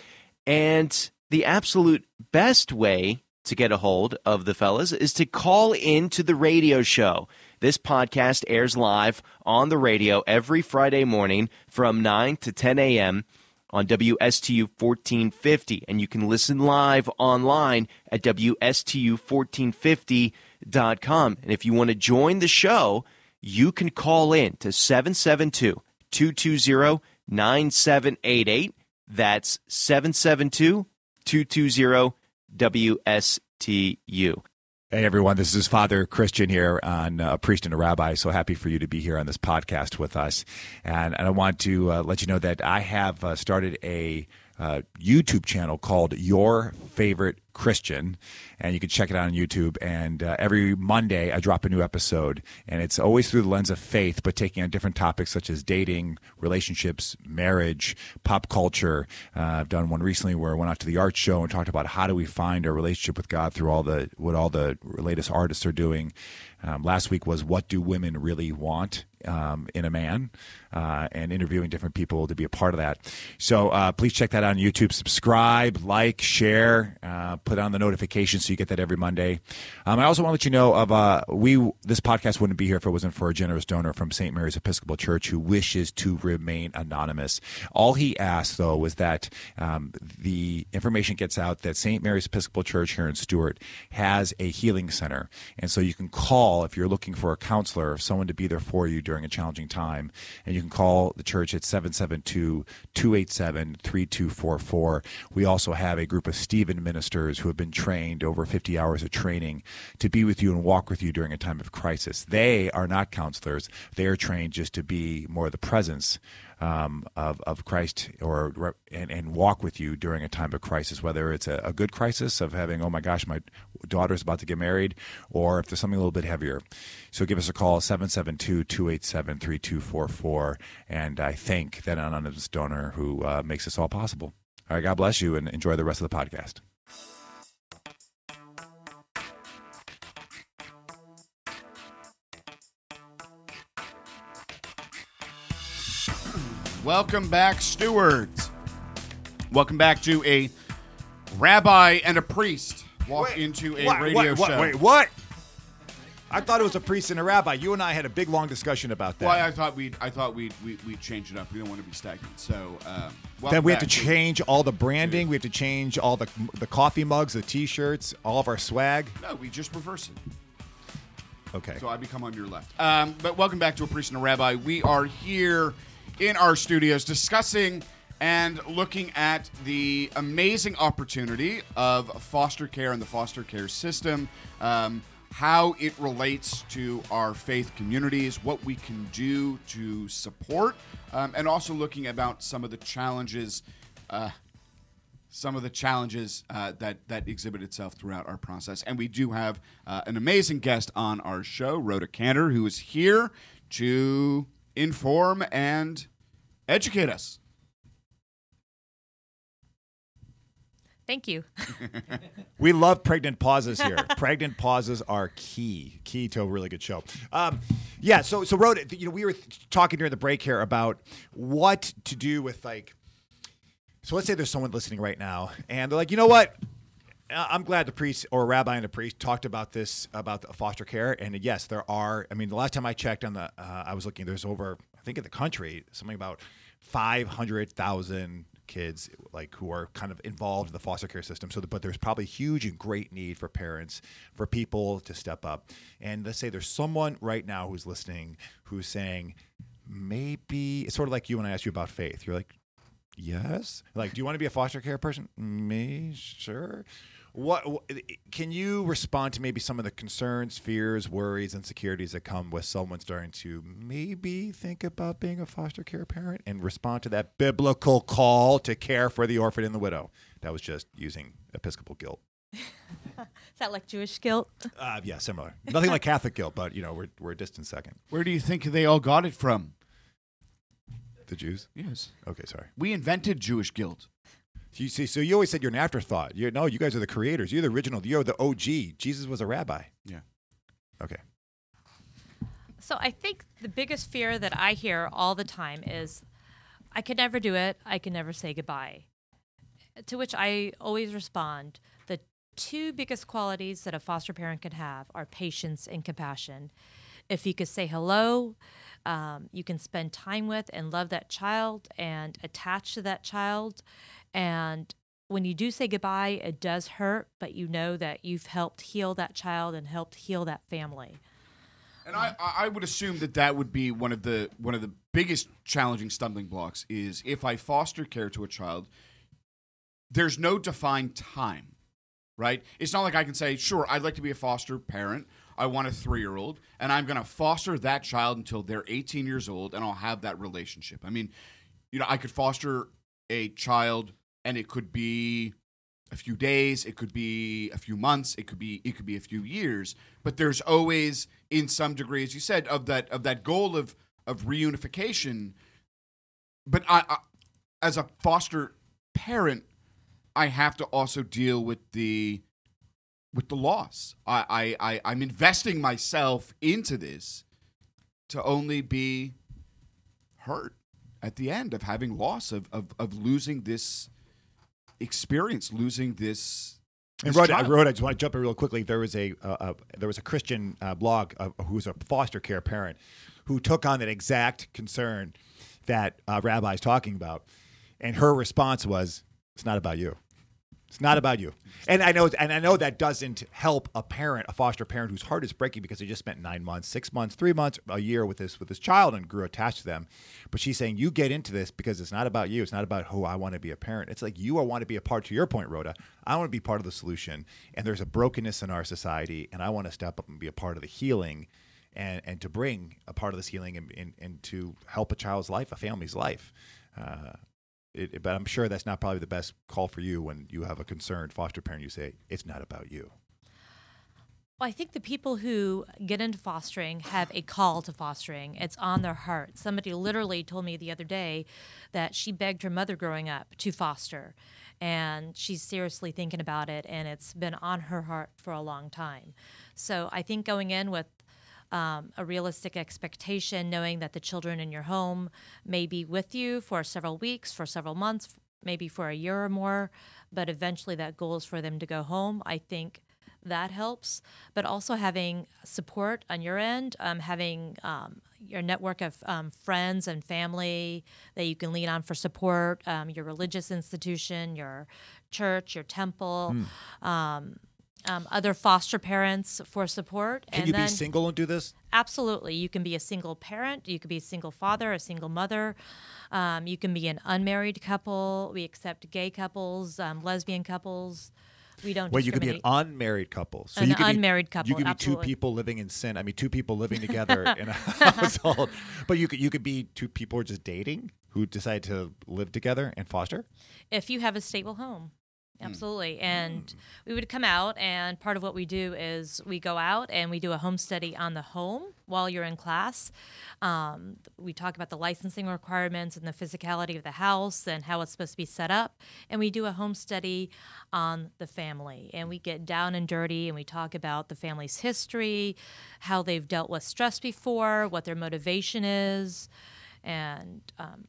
And the absolute best way to get a hold of the fellas is to call in to the radio show. This podcast airs live on the radio every Friday morning from nine to ten a.m. on W S T U fourteen fifty, and you can listen live online at W S T U fourteen fifty dot com. And if you want to join the show, you can call in to seven seven two, two two zero, nine seven eight eight. That's seven seven two, two two zero, W S T U. Hey, everyone. This is Father Christian here on uh, A Priest and a Rabbi. So happy for you to be here on this podcast with us. And, and I want to uh, let you know that I have uh, started a uh, YouTube channel called Your Favorite Christian. And you can check it out on YouTube. And uh, every Monday, I drop a new episode. And it's always through the lens of faith, but taking on different topics such as dating, relationships, marriage, pop culture. Uh, I've done one recently where I went out to the art show and talked about how do we find our relationship with God through all the what all the latest artists are doing. Um, last week was What Do Women Really Want? um, in a man uh, and interviewing different people to be a part of that. So uh, please check that out on YouTube. Subscribe, like, share, uh, put on the notifications so you get that every Monday. Um, I also want to let you know of uh, we this podcast wouldn't be here if it wasn't for a generous donor from Saint Mary's Episcopal Church who wishes to remain anonymous. All he asked, though, was that um, the information gets out that Saint Mary's Episcopal Church here in Stuart has a healing center. And so you can call if you're looking for a counselor, someone to be there for you during a challenging time. And you can call the church at seven seven two, two eight seven, three two four four. We also have a group of Stephen ministers who have been trained over fifty hours of training to be with you and walk with you during a time of crisis. They are not counselors. They are trained just to be more the presence Um, of, of Christ or and, and walk with you during a time of crisis, whether it's a, a good crisis of having, oh my gosh, my daughter's about to get married, or if there's something a little bit heavier. So give us a call, seven seven two, two eight seven, three two four four, and I thank that anonymous donor who uh, makes this all possible. All right, God bless you, and enjoy the rest of the podcast. Welcome back, stewards. Welcome back to a rabbi and a priest walk Wait, into a what, radio what, what, show. Wait, what? I thought it was a priest and a rabbi. You and I had a big, long discussion about that. Well, I thought we'd, I thought we'd, we, we'd change it up. We don't want to be stagnant. So um, then we have to back. change all the branding. We have to change all the the coffee mugs, the T-shirts, all of our swag. No, we just reverse it. Okay. So I become on your left. Um, but welcome back to A Priest and a Rabbi. We are here in our studios discussing and looking at the amazing opportunity of foster care and the foster care system, um, how it relates to our faith communities, what we can do to support, um, and also looking about some of the challenges uh, some of the challenges uh, that, that exhibit itself throughout our process. And we do have uh, an amazing guest on our show, Rhoda Cantor, who is here to inform and educate us. Thank you. We love pregnant pauses here. Pregnant pauses are key, key to a really good show. Um, yeah, so so Rhoda, you know, we were talking during the break here about what to do with, like, so let's say there's someone listening right now, and they're like, you know what? I'm glad the priest or a rabbi and a priest talked about this, about the foster care. And yes, there are, I mean, the last time I checked on the, uh, I was looking, there's over, I think in the country, something about five hundred thousand kids like who are kind of involved in the foster care system. So, the, but there's probably huge and great need for parents, for people to step up. And let's say there's someone right now who's listening who's saying, maybe it's sort of like you when I asked you about faith. You're like, yes. Like, do you want to be a foster care person? Me, sure. What, what can you respond to maybe some of the concerns, fears, worries, insecurities that come with someone starting to maybe think about being a foster care parent and respond to that biblical call to care for the orphan and the widow? That was just using Episcopal guilt. Is that like Jewish guilt? Uh, yeah, similar. Nothing like Catholic guilt, but you know, we're we're a distant second. Where do you think they all got it from? The Jews? Yes. Okay, sorry. We invented Jewish guilt. You see, so you always said you're an afterthought. You no, you guys are the creators. You're the original. You're the O G. Jesus was a rabbi. Yeah. Okay. So I think the biggest fear that I hear all the time is, I could never do it. I can never say goodbye. To which I always respond, the two biggest qualities that a foster parent can have are patience and compassion. If you could say hello, um, you can spend time with and love that child and attach to that child. And when you do say goodbye, it does hurt, but you know that you've helped heal that child and helped heal that family. And I, I would assume that that would be one of the one of the biggest challenging stumbling blocks is if I foster care to a child, there's no defined time, right? It's not like I can say, sure, I'd like to be a foster parent. I want a three-year-old, and I'm going to foster that child until they're eighteen years old, and I'll have that relationship. I mean, you know, I could foster a child, and it could be a few days, it could be a few months, it could be it could be a few years, but there's always, in some degree, as you said, of that of that goal of of reunification. But I, I as a foster parent, I have to also deal with the with the loss. I, I, I I'm investing myself into this to only be hurt at the end of having loss of of, of losing this experience, losing this. And this Rhoda, child. Rhoda, I just want to jump in real quickly. There was a uh, uh, there was a Christian uh, blog uh, who was a foster care parent who took on that exact concern that uh, Rabbi's talking about, and her response was, "It's not about you. It's not about you." And I know, and I know that doesn't help a parent, a foster parent whose heart is breaking because they just spent nine months, six months, three months, a year with this with this child and grew attached to them. But she's saying, you get into this because it's not about you. It's not about who I want to be a parent. It's like you want to be a part. To your point, Rhoda, I want to be part of the solution. And there's a brokenness in our society, and I want to step up and be a part of the healing, and and to bring a part of this healing and and, and to help a child's life, a family's life. Uh, It, but I'm sure that's not probably the best call for you when you have a concerned foster parent. You say, it's not about you. Well, I think the people who get into fostering have a call to fostering. It's on their heart. Somebody literally told me the other day that she begged her mother growing up to foster, and she's seriously thinking about it, and it's been on her heart for a long time. So I think going in with Um, a realistic expectation, knowing that the children in your home may be with you for several weeks, for several months, maybe for a year or more, but eventually that goal is for them to go home. I think that helps. But also having support on your end, um, having um, your network of um, friends and family that you can lean on for support, um, your religious institution, your church, your temple, mm. um, Um, other foster parents for support. Can and you then, be single and do this? Absolutely. You can be a single parent. You could be a single father, a single mother. Um, you can be an unmarried couple. We accept gay couples, um, lesbian couples. We don't Wait, you could be an discriminate. unmarried couple. So An you could unmarried be, couple, You could be absolutely. two people living in sin. I mean, two people living together in a household. But you could you could be two people who are just dating who decide to live together and foster? If you have a stable home. Absolutely. And mm. we would come out, and part of what we do is we go out and we do a home study on the home while you're in class. Um, we talk about the licensing requirements and the physicality of the house and how it's supposed to be set up. And we do a home study on the family. And we get down and dirty, and we talk about the family's history, how they've dealt with stress before, what their motivation is, and um,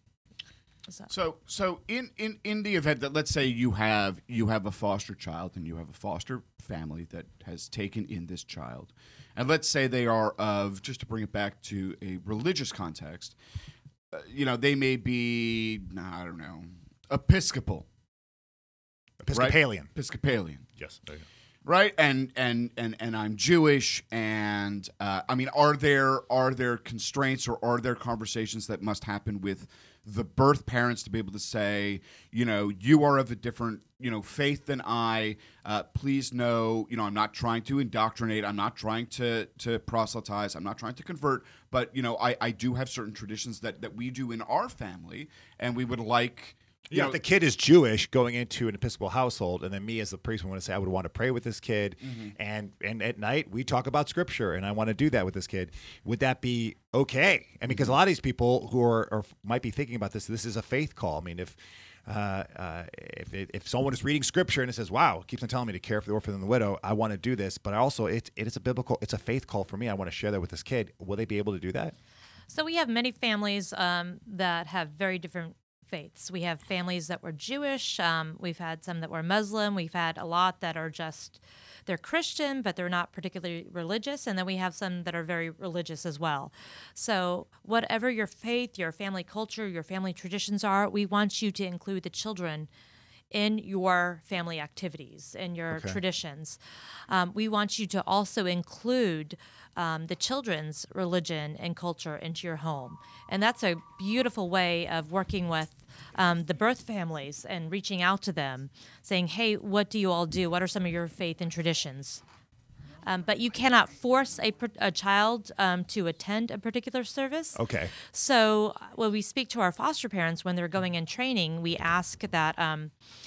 So. so, so in, in, in the event that, let's say you have you have a foster child and you have a foster family that has taken in this child, and let's say they are of, just to bring it back to a religious context, uh, you know, they may be, I don't know, Episcopal, Episcopalian, right? Episcopalian, yes, there you go. Right, and and and and I'm Jewish, and uh, I mean, are there are there constraints or are there conversations that must happen with the birth parents to be able to say, you know, you are of a different, you know, faith than I. Uh, please know, you know, I'm not trying to indoctrinate. I'm not trying to to proselytize. I'm not trying to convert. But you know, I, I do have certain traditions that that we do in our family, and we would like. You yeah, know, if the kid is Jewish and into an Episcopal household, and then me as the priest would want to say, I would want to pray with this kid, mm-hmm. and and at night we talk about Scripture, and I want to do that with this kid. Would that be okay? I mean, because a lot of these people who are, are might be thinking about this, this is a faith call. I mean, if uh, uh, if it, if someone is reading Scripture and it says, "Wow," it keeps on telling me to care for the orphan and the widow, I want to do this, but I also it it is a biblical, it's a faith call for me. I want to share that with this kid. Will they be able to do that? So we have many families um, that have very different faiths. We have families that were Jewish. Um, we've had some that were Muslim. We've had a lot that are just, they're Christian, but they're not particularly religious. And then we have some that are very religious as well. So whatever your faith, your family culture, your family traditions are, we want you to include the children in your family activities and your okay. traditions. Um, we want you to also include um, the children's religion and culture into your home. And that's a beautiful way of working with um, the birth families and reaching out to them, saying, hey, what do you all do? What are some of your faith and traditions? Um, but you cannot force a, a child um, to attend a particular service. Okay. So when we speak to our foster parents when they're going in training, we ask that um,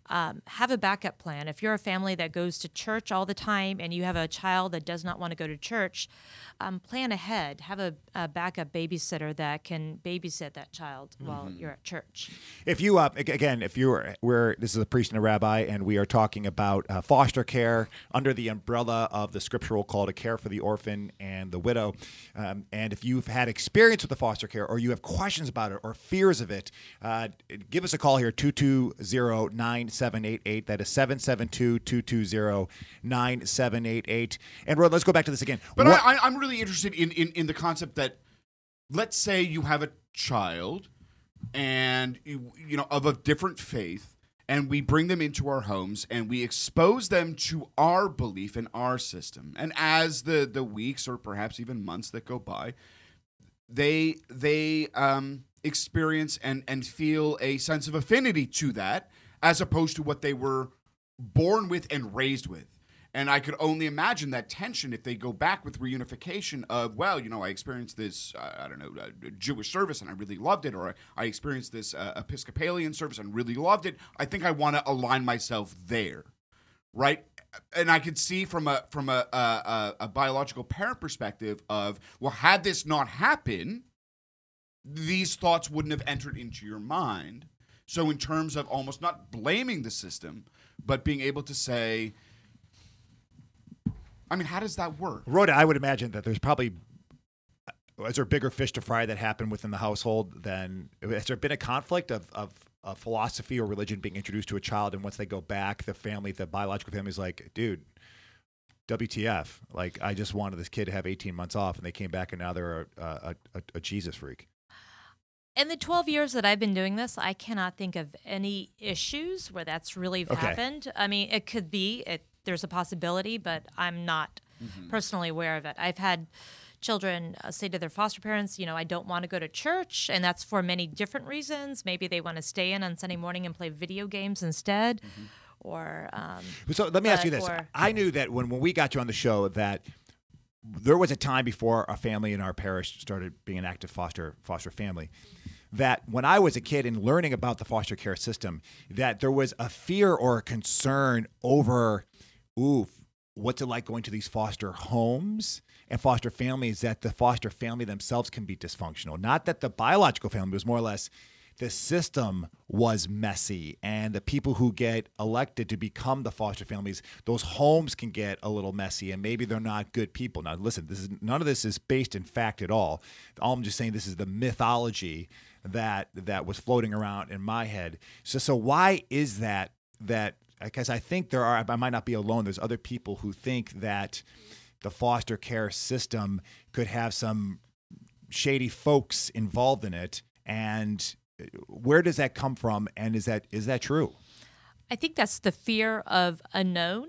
um, have a backup plan. If you're a family that goes to church all the time and you have a child that does not want to go to church, um, plan ahead. Have a, a backup babysitter that can babysit that child mm-hmm. while you're at church. If you, uh, again, if you're, we're, this is a priest and a rabbi, and we are talking about uh, foster care under the umbrella of the scriptural call to care for the orphan and the widow. Um, and if you've had experience with the foster care, or you have questions about it or fears of it, uh, give us a call here, two two zero, nine seven eight eight. That is seven seven two, two two zero, nine seven eight eight. And Rod, let's go back to this again. But What- I, I'm really interested in, in, in the concept that, let's say you have a child and you, you know of a different faith, and we bring them into our homes and we expose them to our belief in our system. And as the, the weeks or perhaps even months that go by, they they um, experience and, and feel a sense of affinity to that, as opposed to what they were born with and raised with. And I could only imagine that tension if they go back with reunification of, well, you know, I experienced this, uh, I don't know, uh, Jewish service and I really loved it, or I, I experienced this uh, Episcopalian service and really loved it. I think I want to align myself there, right? And I could see from a from a, a, a biological parent perspective of, well, had this not happened, these thoughts wouldn't have entered into your mind. So in terms of almost not blaming the system, but being able to say, I mean, how does that work? Rhoda, I would imagine that there's probably, is there bigger fish to fry that happened within the household than, has there been a conflict of, of, of philosophy or religion being introduced to a child, and once they go back, the family, the biological family is like, dude, W T F? Like, I just wanted this kid to have eighteen months off, and they came back and now they're a, a, a, a Jesus freak. In the twelve years that I've been doing this, I cannot think of any issues where that's really Okay. happened. I mean, it could be, it, there's a possibility, but I'm not mm-hmm. personally aware of it. I've had children uh, say to their foster parents, you know, I don't want to go to church, and that's for many different reasons. Maybe they want to stay in on Sunday morning and play video games instead. Mm-hmm. Or um, so let me ask you but- this. or- I knew that when, when we got you on the show that there was a time before a family in our parish started being an active foster foster family, that when I was a kid and learning about the foster care system, that there was a fear or a concern over, ooh, what's it like going to these foster homes and foster families, that the foster family themselves can be dysfunctional. Not that the biological family was more or less, the system was messy, and the people who get elected to become the foster families, those homes can get a little messy, and maybe they're not good people. Now, listen, this is none of this is based in fact at all. All I'm just saying, this is the mythology that that was floating around in my head. So, so why is that? That because I think there are, I might not be alone. There's other people who think that the foster care system could have some shady folks involved in it, and where does that come from, and is that is that true? I think that's the fear of unknown.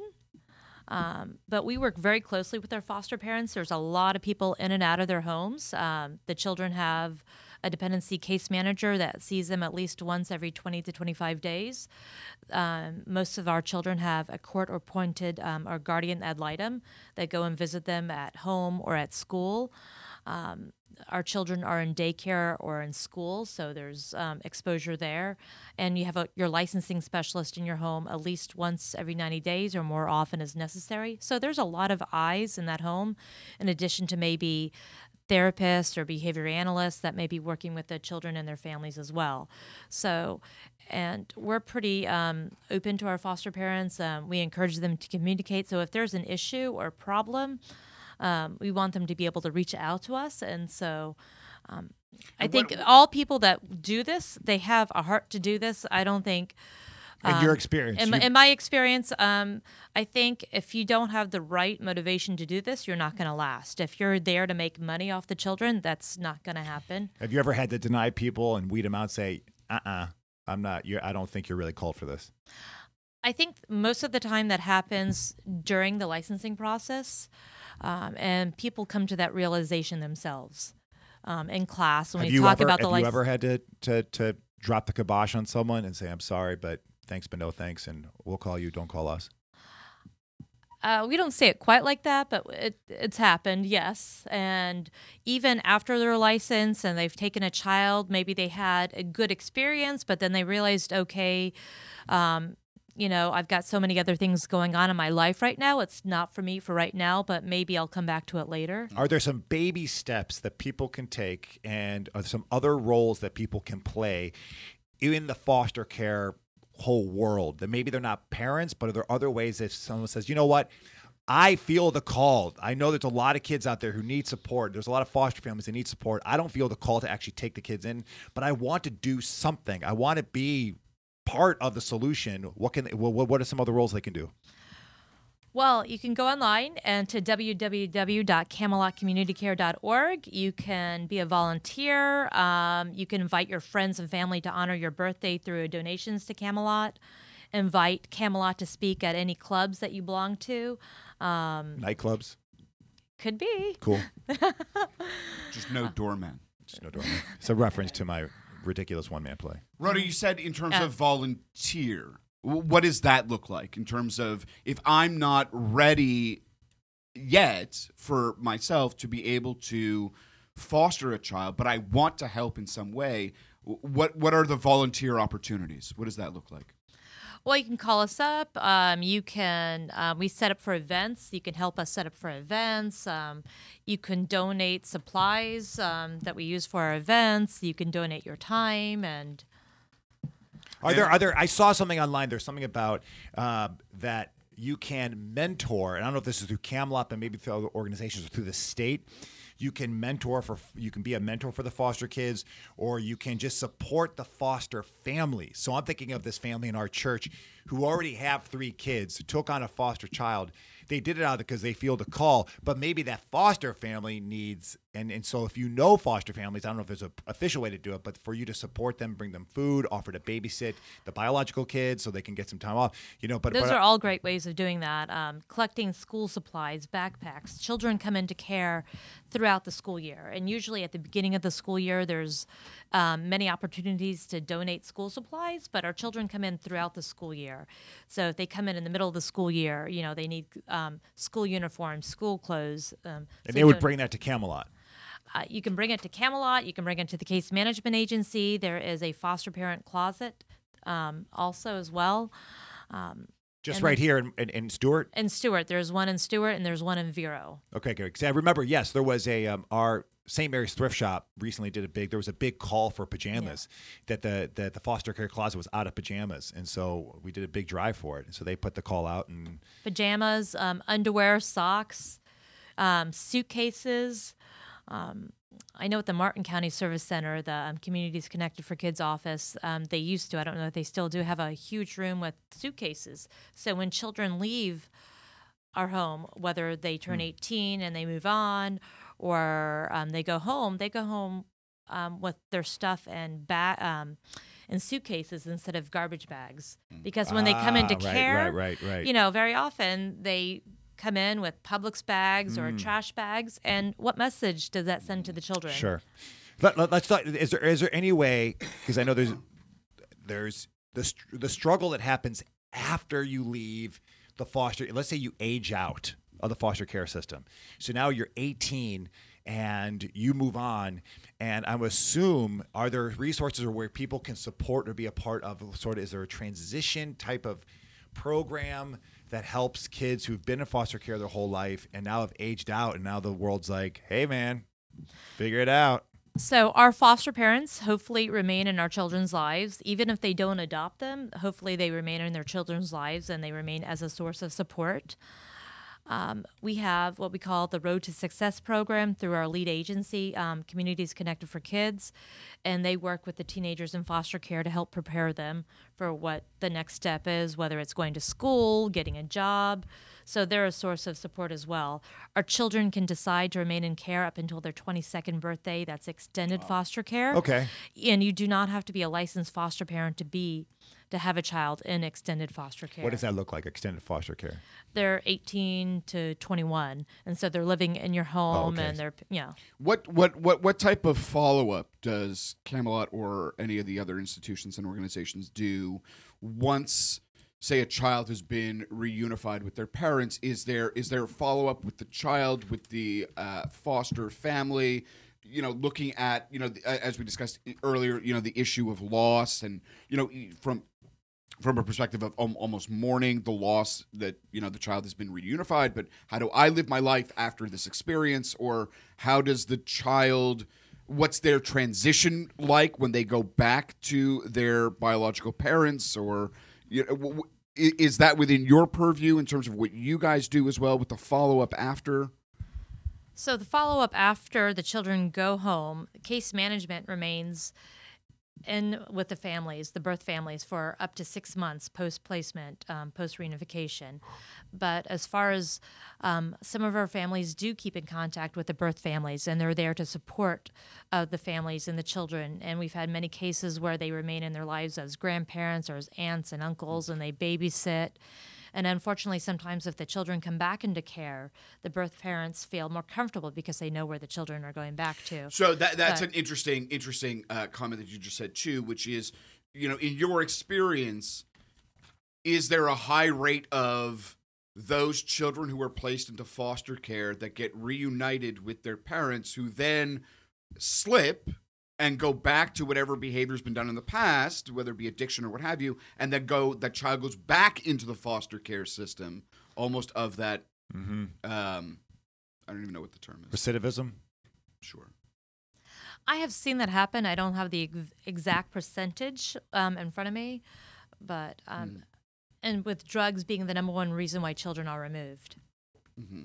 Um, but we work very closely with our foster parents. There's a lot of people in and out of their homes. Um, the children have a dependency case manager that sees them at least once every twenty to twenty-five days. Um, most of our children have a court-appointed um, or guardian ad litem that go and visit them at home or at school. Um, our children are in daycare or in school, so there's um, exposure there. And you have a, your licensing specialist in your home at least once every ninety days or more often as necessary. So there's a lot of eyes in that home, in addition to maybe therapists or behavior analysts that may be working with the children and their families as well. So, and we're pretty um, open to our foster parents. Um, we encourage them to communicate. So if there's an issue or problem, Um, we want them to be able to reach out to us. And so um, I And think what- all people that do this, they have a heart to do this. I don't think... In um, your experience, In, my- you- in my experience, um, I think if you don't have the right motivation to do this, you're not going to last. If you're there to make money off the children, that's not going to happen. Have you ever had to deny people and weed them out, say, uh-uh, I'm not, you're, I don't think you're really called for this? I think most of the time that happens during the licensing process, um, and people come to that realization themselves um, in class when Have we you talk ever, about the have you license. ever had to, to, to drop the kibosh on someone and say, I'm sorry, but thanks, but no thanks, and we'll call you, don't call us? Uh, we don't say it quite like that, but it, it's happened, yes. And even after their license and they've taken a child, maybe they had a good experience, but then they realized, okay, um, you know, I've got so many other things going on in my life right now. It's not for me for right now, but maybe I'll come back to it later. Are there some baby steps that people can take, and are there some other roles that people can play in the foster care whole world? That maybe they're not parents, but are there other ways that someone says, you know what? I feel the call. I know there's a lot of kids out there who need support. There's a lot of foster families that need support. I don't feel the call to actually take the kids in, but I want to do something. I want to be part of the solution. What can what, what are some other roles they can do? Well, you can go online and to w w w dot camelot community care dot org. You can be a volunteer. Um, you can invite your friends and family to honor your birthday through donations to Camelot. Invite Camelot to speak at any clubs that you belong to. Um, Nightclubs? Could be. Cool. Just no doorman. Just no doorman. It's a reference to my ridiculous one-man play. Rhoda, you said in terms Uh, of volunteer, w- what does that look like in terms of if I'm not ready yet for myself to be able to foster a child, but I want to help in some way, w- what what are the volunteer opportunities? What does that look like? Well, you can call us up. Um, you can, um, we set up for events. You can help us set up for events. Um, you can donate supplies um, that we use for our events. You can donate your time. And Are there, are there, I saw something online. There's something about uh, that you can mentor, and I don't know if this is through Camelot, but maybe through other organizations or through the state. You can mentor for, you can be a mentor for the foster kids, or you can just support the foster family. So I'm thinking of this family in our church who already have three kids, who took on a foster child. They did it out because they feel the call, but maybe that foster family needs, and, and so if you know foster families, I don't know if there's an official way to do it, but for you to support them, bring them food, offer to babysit the biological kids so they can get some time off, you know. But those but, are all great ways of doing that. Um, collecting school supplies, backpacks. Children come into care throughout the school year. And usually at the beginning of the school year, there's um, many opportunities to donate school supplies, but our children come in throughout the school year. So if they come in in the middle of the school year, you know, they need um, school uniforms, school clothes. Um, and so they would don- bring that to Camelot. Uh, you can bring it to Camelot. You can bring it to the Case Management Agency. There is a foster parent closet um, also as well. Um, Just and right then- here in, in, in Stewart. in Stewart. There's one in Stewart and there's one in Vero. Okay, good. 'Cause I remember, yes, there was a um, our Saint Mary's Thrift Shop recently did a big. There was a big call for pajamas, that the that the foster care closet was out of pajamas, and so we did a big drive for it. And so they put the call out, and Pajamas, um, underwear, socks, um, suitcases. Um, I know at the Martin County Service Center, the um, Communities Connected for Kids office, um, they used to, I don't know if they still do, have a huge room with suitcases. So when children leave our home, whether they turn eighteen and they move on or um, they go home, they go home um, with their stuff and ba- um, and suitcases instead of garbage bags. Because when they come into Ah, right, care, right, right, right. you know, very often they come in with Publix bags or trash bags, and what message does that send to the children? Sure. Let, let, let's talk. Is there is there any way? Because I know there's there's the str- the struggle that happens after you leave the foster. Let's say you age out of the foster care system. So now you're eighteen and you move on. And I would assume, are there resources or where people can support or be a part of? Sort of, is there a transition type of program that helps kids who've been in foster care their whole life and now have aged out, and now the world's like, hey man, figure it out? So our foster parents hopefully remain in our children's lives. Even if they don't adopt them, hopefully they remain in their children's lives and they remain as a source of support. Um, we have what we call the Road to Success program through our lead agency, um, Communities Connected for Kids, and they work with the teenagers in foster care to help prepare them for what the next step is, whether it's going to school, getting a job. So they're a source of support as well. Our children can decide to remain in care up until their twenty-second birthday. That's extended foster care. Okay. And you do not have to be a licensed foster parent to be to have a child in extended foster care. What does that look like, extended foster care? They're eighteen to twenty-one, and so they're living in your home, okay. and they're, you know. What what what what type of follow up does Camelot or any of the other institutions and organizations do once, say, a child has been reunified with their parents? Is there is there follow up with the child, with the uh, foster family? You know, looking at, you know, the, as we discussed earlier, you know, the issue of loss and, you know, from from a perspective of um, almost mourning the loss that, you know, the child has been reunified, but how do I live my life after this experience? Or how does the child, what's their transition like when they go back to their biological parents? Or, you know, w- w- is that within your purview in terms of what you guys do as well with the follow-up after? So the follow-up after the children go home, case management remains in with the families, the birth families, for up to six months post-placement, um, post-reunification. But as far as um, some of our families do keep in contact with the birth families, and they're there to support uh, the families and the children. And we've had many cases where they remain in their lives as grandparents or as aunts and uncles, and they babysit. And unfortunately, sometimes if the children come back into care, the birth parents feel more comfortable because they know where the children are going back to. So that that's But- an interesting interesting uh, comment that you just said too, which is, you know, in your experience, is there a high rate of those children who are placed into foster care that get reunited with their parents who then slip and go back to whatever behavior has been done in the past, whether it be addiction or what have you, and then go that child goes back into the foster care system, almost of that. Mm-hmm. Um, I don't even know what the term is. Recidivism. Sure. I have seen that happen. I don't have the ex- exact percentage um, in front of me, but um, Mm. and with drugs being the number one reason why children are removed. Mm-hmm.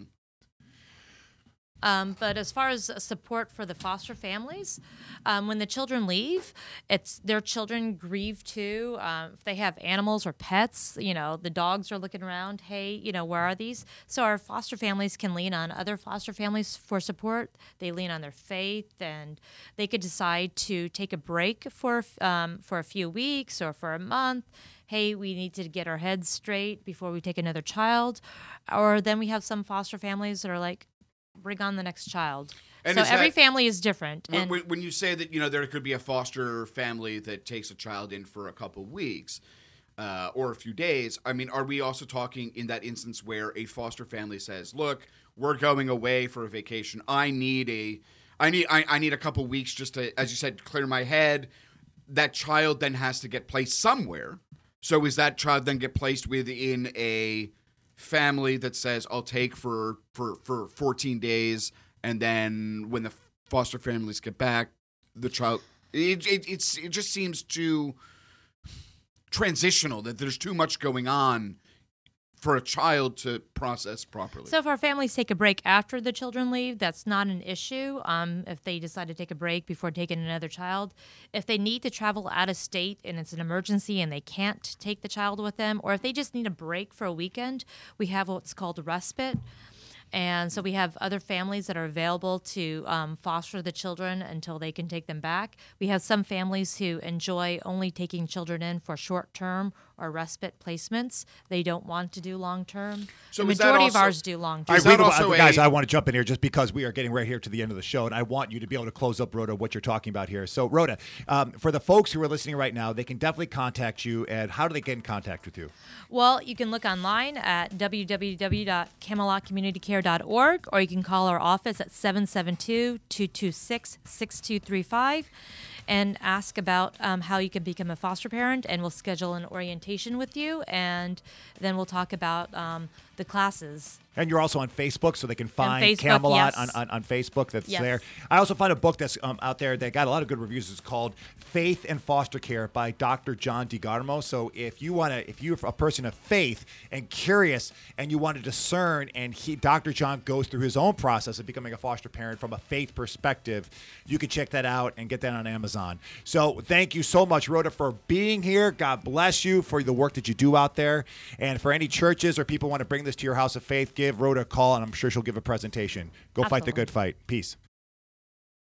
Um, but as far as support for the foster families, um, when the children leave, it's their children grieve too. Um, if they have animals or pets, you know, the dogs are looking around. Hey, you know, where are these? So our foster families can lean on other foster families for support. They lean on their faith, and they could decide to take a break for um, for a few weeks or for a month. Hey, we need to get our heads straight before we take another child. Or then we have some foster families that are like, bring on the next child. And so is every that- family is different. When, And when, when you say that, you know, there could be a foster family that takes a child in for a couple weeks uh, or a few days, I mean, are we also talking in that instance where a foster family says, look, we're going away for a vacation. I need a, I need, I, I need a couple weeks just to, as you said, clear my head. That child then has to get placed somewhere. So is that child then get placed within a family that says, I'll take for, for, for fourteen days, and then when the foster families get back, the child, it, it, it's, it just seems too transitional, that there's too much going on for a child to process properly. so if our families take a break after the children leave, that's not an issue. Um, if they decide to take a break before taking another child, if they need to travel out of state and it's an emergency and they can't take the child with them, or if they just need a break for a weekend, we have what's called respite. And so we have other families that are available to um, foster the children until they can take them back. We have some families who enjoy only taking children in for short-term or respite placements. They don't want to do long-term. So the is that majority also- of ours do long-term. Is All right, that we- also uh, guys, a- I want to jump in here just because we are getting right here to the end of the show, and I want you to be able to close up, Rhoda, what you're talking about here. So, Rhoda, um, for the folks who are listening right now, they can definitely contact you. And how do they get in contact with you? Well, you can look online at w w w dot camelot community care dot org, or you can call our office at seven seven two, two two six, six two three five and ask about um, how you can become a foster parent, and we'll schedule an orientation with you, and then we'll talk about um, the classes. And you're also on Facebook, so they can find Facebook, Camelot yes. on, on, on Facebook. That's Yes. there. I also found a book that's um, out there that got a lot of good reviews. It's called Faith and Foster Care by Doctor John DeGarmo. So if you want to, if you're a person of faith and curious, and you want to discern, and he, Doctor John goes through his own process of becoming a foster parent from a faith perspective, you can check that out and get that on Amazon. So thank you so much, Rhoda, for being here. God bless you for the work that you do out there. And for any churches or people want to bring this to your house of faith, give Rhoda a call, and I'm sure she'll give a presentation. Go fight the Absolutely. good fight. Peace.